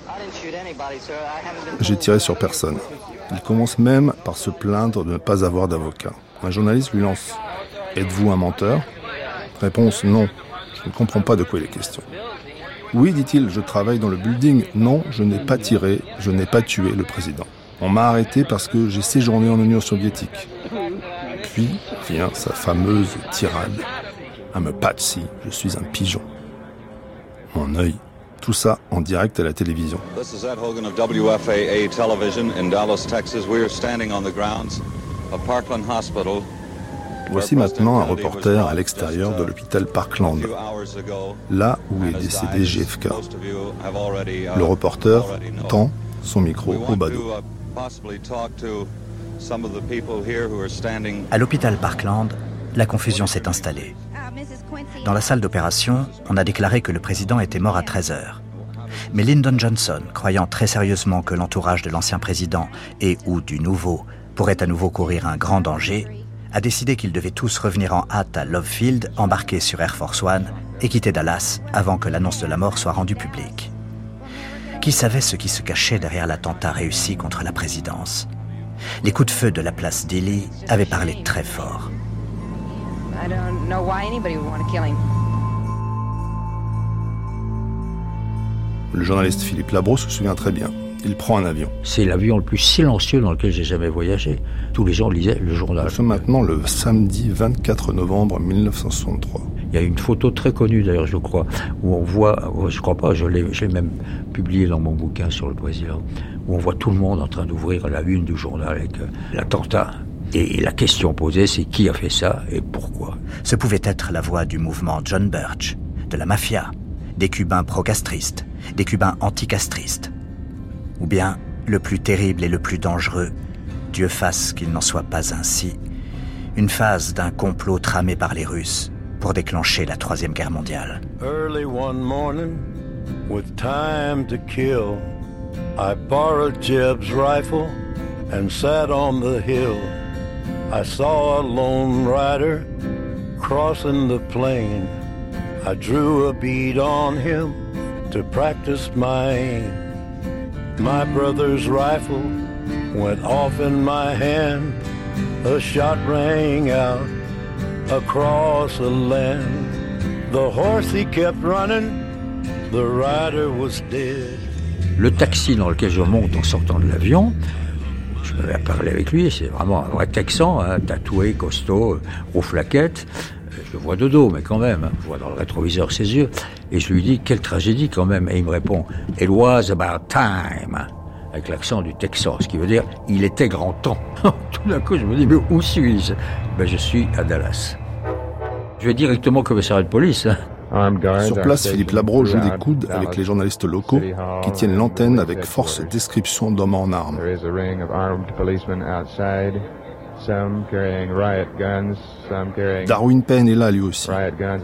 j'ai tiré sur personne. Il commence même par se plaindre de ne pas avoir d'avocat. Un journaliste lui lance « Êtes-vous un menteur ?» Réponse « Non, je ne comprends pas de quoi il est question. » Oui, dit-il, je travaille dans le building. Non, je n'ai pas tiré, je n'ai pas tué le président. On m'a arrêté parce que j'ai séjourné en Union soviétique. Puis vient sa fameuse tirade. I'm a patsy, je suis un pigeon. Mon œil. Tout ça en direct à la télévision. This is Ed Hogan of W F A A Television in Dallas, Texas. We are standing on the grounds of Parkland Hospital. Voici maintenant un reporter à l'extérieur de l'hôpital Parkland, là où est décédé J F K. Le reporter tend son micro au badaud. À l'hôpital Parkland, la confusion s'est installée. Dans la salle d'opération, on a déclaré que le président était mort à treize heures. Mais Lyndon Johnson, croyant très sérieusement que l'entourage de l'ancien président et ou du nouveau pourrait à nouveau courir un grand danger, a décidé qu'ils devaient tous revenir en hâte à Love Field, embarquer sur Air Force One et quitter Dallas avant que l'annonce de la mort soit rendue publique. Qui savait ce qui se cachait derrière l'attentat réussi contre la présidence? Les coups de feu de la place Dilley avaient parlé très fort. I don't know why anybody would want to kill him. Le journaliste Philippe Labro se souvient très bien. Il prend un avion. C'est l'avion le plus silencieux dans lequel j'ai jamais voyagé. Tous les gens lisaient le journal. Nous sommes maintenant le samedi vingt-quatre novembre mille neuf cent soixante-trois. Il y a une photo très connue d'ailleurs, je crois, où on voit, je crois pas, je l'ai, je l'ai même publié dans mon bouquin sur le président, où on voit tout le monde en train d'ouvrir la une du journal avec euh, l'attentat. Et la question posée, c'est qui a fait ça et pourquoi? Ce pouvait être la voix du mouvement John Birch, de la mafia, des Cubains pro-castristes, des Cubains anti-castristes. Ou bien, le plus terrible et le plus dangereux, Dieu fasse qu'il n'en soit pas ainsi, une phase d'un complot tramé par les Russes pour déclencher la Troisième Guerre mondiale. Early one morning, with time to kill, I borrowed Jeb's rifle and sat on the hill. I saw a lone rider crossing the plain. I drew a bead on him to practice my aim. My brother's rifle went off in my hand. A shot rang out across the land. The horse he kept running, the rider was dead. Le taxi dans lequel je monte en sortant de l'avion, je m'avais parlé avec lui, c'est vraiment un vrai Texan, hein, tatoué, costaud, rouflaquette. Je le vois de dos, mais quand même, hein, je vois dans le rétroviseur ses yeux. Et je lui dis, quelle tragédie quand même. Et il me répond, it was about time, avec l'accent du Texan, ce qui veut dire, il était grand temps. Tout d'un coup, je me dis, mais où suis-je? Ben, je suis à Dallas. Je vais directement au commissariat de police. Hein. Sur place, Philippe Labro joue des coudes avec les journalistes locaux qui tiennent l'antenne avec force description d'hommes en armes. Darwin Penn est là lui aussi.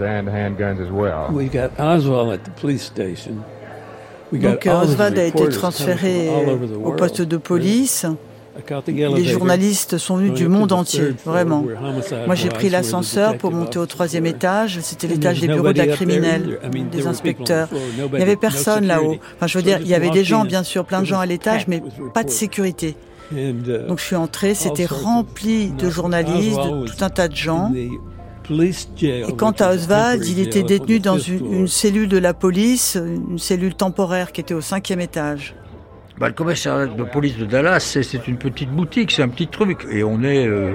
Donc Oswald a été transféré au poste de police. Les journalistes sont venus du monde entier, vraiment. Moi, j'ai pris l'ascenseur pour monter au troisième étage. C'était l'étage des bureaux de la criminelle, des inspecteurs. Il n'y avait personne là-haut. Enfin, je veux dire, il y avait des gens, bien sûr, plein de gens à l'étage, mais pas de sécurité. Donc, je suis entrée, c'était rempli de journalistes, de tout un tas de gens. Et quant à Oswald, il était détenu dans une, une cellule de la police, une cellule temporaire qui était au cinquième étage. Bah, le commissariat de police de Dallas, c'est, c'est une petite boutique, c'est un petit truc. Et on est euh,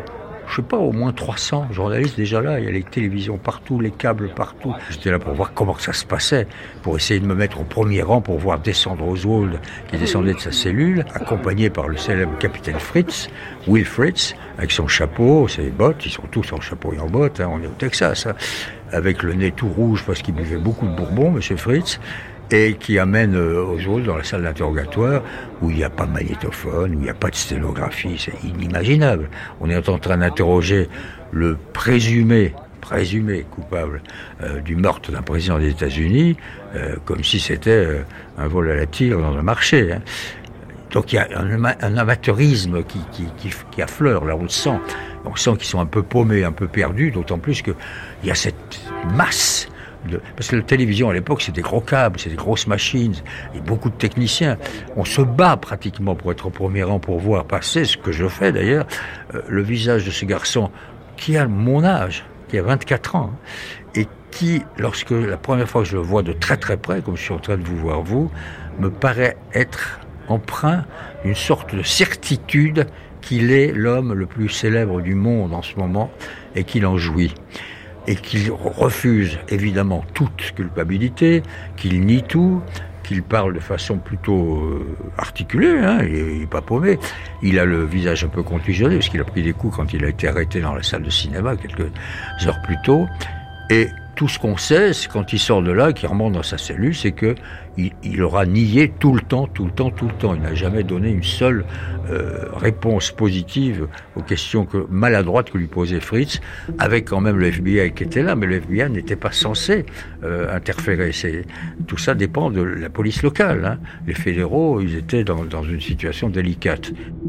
je sais pas, au moins trois cents journalistes déjà là. Il y a les télévisions partout, les câbles partout. J'étais là pour voir comment ça se passait, pour essayer de me mettre au premier rang, pour voir descendre Oswald, qui descendait de sa cellule, accompagné par le célèbre capitaine Fritz, Will Fritz, avec son chapeau, ses bottes. Ils sont tous en chapeau et en bottes, hein, on est au Texas, hein, avec le nez tout rouge parce qu'il buvait beaucoup de bourbon, monsieur Fritz, et qui amène Oswald dans la salle d'interrogatoire où il n'y a pas de magnétophone, où il n'y a pas de sténographie, c'est inimaginable. On est en train d'interroger le présumé, présumé coupable euh, du meurtre d'un président des États-Unis, euh, comme si c'était euh, un vol à la tire dans un marché. Hein. Donc il y a un, un amateurisme qui, qui, qui, qui affleure, là on le sent. On sent qu'ils sont un peu paumés, un peu perdus, d'autant plus qu'il y a cette masse. De, parce que la télévision à l'époque c'est des gros câbles, c'est des grosses machines et beaucoup de techniciens. On se bat pratiquement pour être au premier rang, pour voir passer, ce que je fais d'ailleurs, euh, le visage de ce garçon qui a mon âge, qui a vingt-quatre ans, et qui, lorsque la première fois que je le vois de très très près, comme je suis en train de vous voir vous, me paraît être empreint d'une sorte de certitude qu'il est l'homme le plus célèbre du monde en ce moment et qu'il en jouit. Et qu'il refuse évidemment toute culpabilité, qu'il nie tout, qu'il parle de façon plutôt euh, articulée, hein, il n'est pas paumé. Il a le visage un peu contusionné, parce qu'il a pris des coups quand il a été arrêté dans la salle de cinéma quelques heures plus tôt. Et tout ce qu'on sait, c'est quand il sort de là, qu'il remonte dans sa cellule, c'est que il, il aura nié tout le temps, tout le temps, tout le temps. Il n'a jamais donné une seule euh, réponse positive aux questions que, maladroites que lui posait Fritz, avec quand même le F B I qui était là, mais le F B I n'était pas censé euh, interférer. C'est, tout ça dépend de la police locale. Hein. Les fédéraux, ils étaient dans, dans une situation délicate.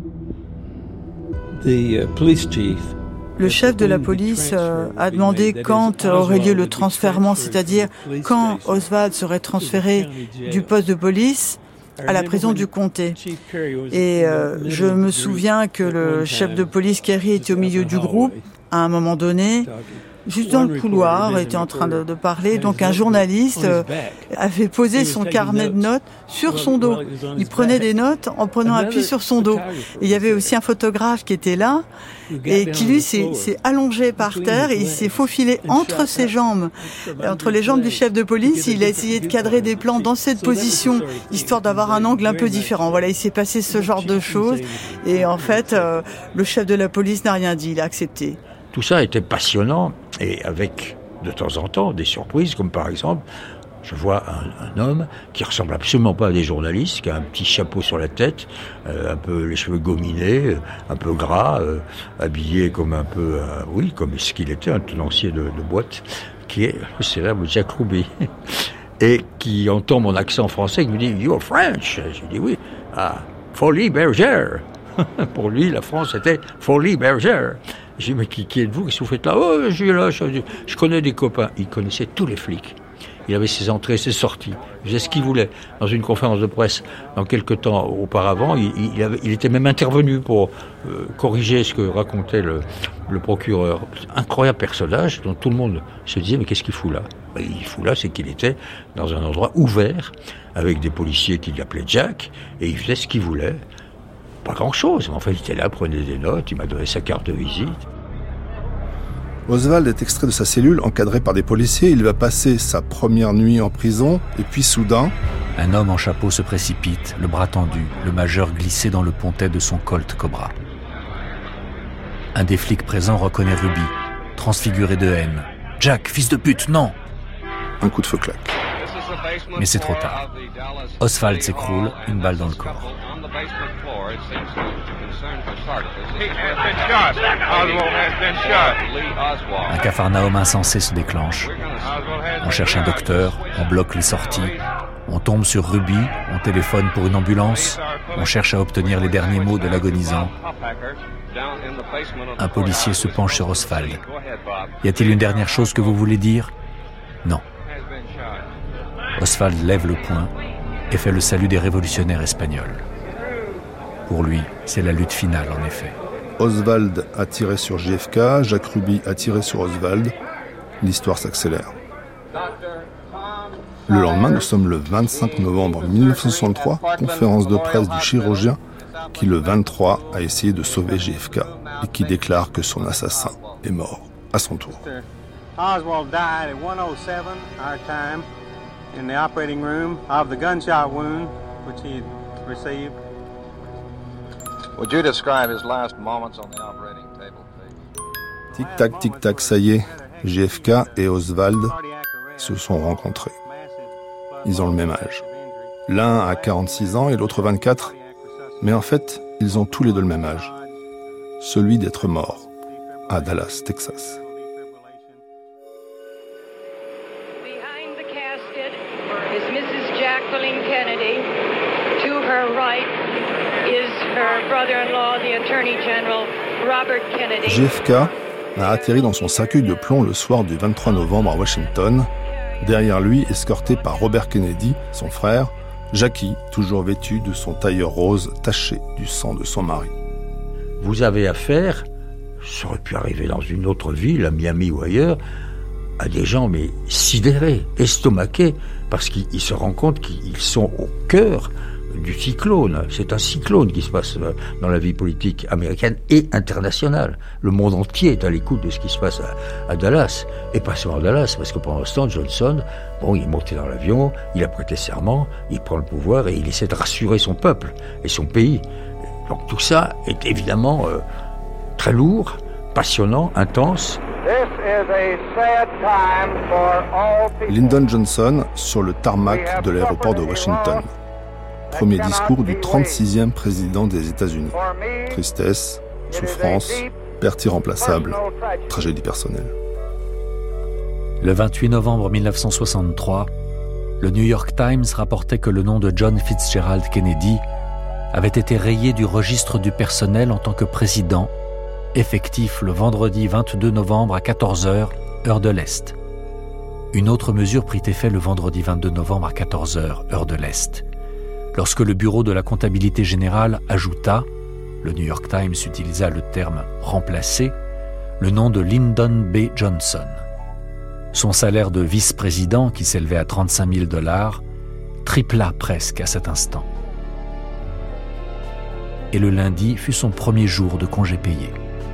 The uh, police chief Le chef de la police euh, a demandé quand aurait lieu le transfèrement, c'est-à-dire quand Oswald serait transféré du poste de police à la prison du comté. Et euh, je me souviens que le chef de police Kerry était au milieu du groupe à un moment donné, juste dans le couloir, était en train de, de parler. Donc un journaliste euh, avait posé son carnet de notes sur son dos. Il prenait des notes en prenant appui sur son dos. Et il y avait aussi un photographe qui était là et qui lui s'est, s'est allongé par terre et il s'est faufilé entre ses jambes, entre les jambes du chef de police. Il a essayé de cadrer des plans dans cette position, histoire d'avoir un angle un peu différent. Voilà, il s'est passé ce genre de choses. Et en fait, euh, le chef de la police n'a rien dit, il a accepté. Tout ça était passionnant et avec de temps en temps des surprises, comme par exemple, je vois un, un homme qui ressemble absolument pas à des journalistes, qui a un petit chapeau sur la tête, euh, un peu les cheveux gominés, un peu gras, euh, habillé comme un peu, euh, oui, comme ce qu'il était, un tenancier de, de boîte, qui est le célèbre Jack Ruby, et qui entend mon accent français, qui me dit « You're French ». J'ai dit « Oui, ah, Folie Bergère ». Pour lui, la France était Folie Bergère. J'ai dit, mais qui, qui êtes-vous? Qu'est-ce que vous faites là? Oh, je suis là, je, je connais des copains. Il connaissait tous les flics. Il avait ses entrées, ses sorties. Il faisait ce qu'il voulait. Dans une conférence de presse, dans quelques temps auparavant, il, il, avait, il était même intervenu pour euh, corriger ce que racontait le, le procureur. Incroyable personnage dont tout le monde se disait, mais qu'est-ce qu'il fout là? Ben, il fout là, c'est qu'il était dans un endroit ouvert, avec des policiers qui l'appelaient Jack, et il faisait ce qu'il voulait. Pas grand-chose, mais en fait, il était là, prenait des notes, il m'a donné sa carte de visite. Oswald est extrait de sa cellule, encadré par des policiers. Il va passer sa première nuit en prison, et puis soudain... Un homme en chapeau se précipite, le bras tendu, le majeur glissé dans le pontet de son Colt Cobra. Un des flics présents reconnaît Ruby, transfiguré de haine. « Jack, fils de pute, non !» Un coup de feu claque. Mais c'est trop tard. Oswald s'écroule, une balle dans le corps. Un capharnaüm insensé se déclenche. On cherche un docteur, on bloque les sorties, on tombe sur Ruby, on téléphone pour une ambulance, on cherche à obtenir les derniers mots de l'agonisant. Un policier se penche sur Oswald. Y a-t-il une dernière chose que vous voulez dire? Non. Oswald lève le poing et fait le salut des révolutionnaires espagnols. Pour lui, c'est la lutte finale, en effet. Oswald a tiré sur J F K, Jack Ruby a tiré sur Oswald. L'histoire s'accélère. Le lendemain, nous sommes le vingt-cinq novembre mille neuf cent soixante-trois, conférence de presse du chirurgien qui le vingt-trois a essayé de sauver J F K et qui déclare que son assassin est mort à son tour. Oswald died at one oh seven our time in the operating room of the gunshot wound which he had received. Would you describe his last moments on the operating table, please? Tic-tac, tic-tac, ça y est, J F K et Oswald se sont rencontrés. Ils ont le même âge. L'un a quarante-six ans et l'autre vingt-quatre, mais en fait, ils ont tous les deux le même âge. Celui d'être mort, à Dallas, Texas. Behind the casket is Missus Jacqueline Kennedy. To her right is her brother-in-law, the Attorney General, Robert Kennedy. J F K a atterri dans son cercueil de plomb le soir du vingt-trois novembre à Washington, derrière lui escorté par Robert Kennedy, son frère, Jackie, toujours vêtu de son tailleur rose taché du sang de son mari. Vous avez affaire, ça aurait pu arriver dans une autre ville, à Miami ou ailleurs, à des gens mais sidérés, estomaqués, parce qu'ils se rendent compte qu'ils sont au cœur du cyclone. C'est un cyclone qui se passe dans la vie politique américaine et internationale. Le monde entier est à l'écoute de ce qui se passe à, à Dallas. Et pas seulement à Dallas, parce que pendant ce temps, Johnson, bon, il est monté dans l'avion, il a prêté serment, il prend le pouvoir et il essaie de rassurer son peuple et son pays. Donc tout ça est évidemment euh, très lourd, passionnant, intense. Lyndon Johnson sur le tarmac de l'aéroport de Washington. Premier discours du trente-sixième président des États-Unis. Tristesse, souffrance, perte irremplaçable, tragédie personnelle. Le vingt-huit novembre mille neuf cent soixante-trois, le New York Times rapportait que le nom de John Fitzgerald Kennedy avait été rayé du registre du personnel en tant que président, effectif le vendredi vingt-deux novembre à quatorze heures, heure de l'Est. Une autre mesure prit effet le vendredi vingt-deux novembre à quatorze heures, heure de l'Est, lorsque le bureau de la comptabilité générale ajouta, le New York Times utilisa le terme « remplacer », le nom de Lyndon B. Johnson. Son salaire de vice-président, qui s'élevait à trente-cinq mille dollars, tripla presque à cet instant. Et le lundi fut son premier jour de congé payé.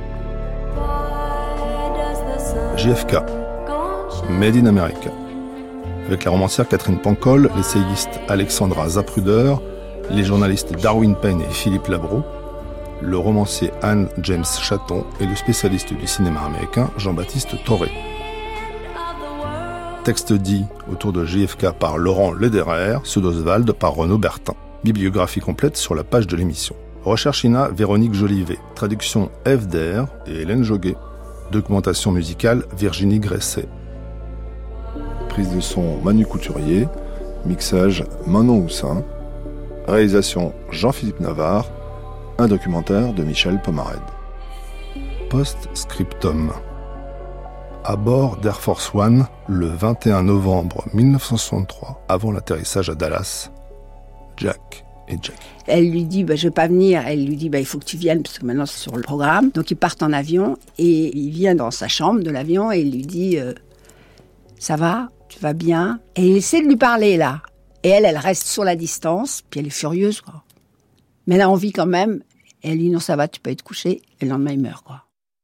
J F K, Made in America. Avec la romancière Catherine Pancol, l'essayiste Alexandra Zapruder, les journalistes Darwin Payne et Philippe Labro, le romancier Anne James Chatton et le spécialiste du cinéma américain Jean-Baptiste Toré. Texte dit autour de J F K par Laurent Lederer, ceux d'Oswald par Renaud Bertin. Bibliographie complète sur la page de l'émission. Recherche I N A, Véronique Jolivet. Traduction F D R et Hélène Joguet. Documentation musicale, Virginie Gresset. Prise de son, Manu Couturier. Mixage, Manon Houssin. Réalisation, Jean-Philippe Navarre. Un documentaire de Michel Pomarède. Post-scriptum. À bord d'Air Force One, le vingt et un novembre mille neuf cent soixante-trois, avant l'atterrissage à Dallas, Jack et Jackie. Elle lui dit bah, « je vais pas venir ». Elle lui dit bah, « il faut que tu viennes parce que maintenant c'est sur le programme ». Donc ils partent en avion et il vient dans sa chambre de l'avion et il lui dit euh, « ça va, tu vas bien ?» Et il essaie de lui parler là. Et elle, elle reste sur la distance, puis elle est furieuse, quoi. Mais elle a envie quand même. Et elle lui dit « non, ça va, tu peux être couché ». Et le lendemain, il meurt, quoi.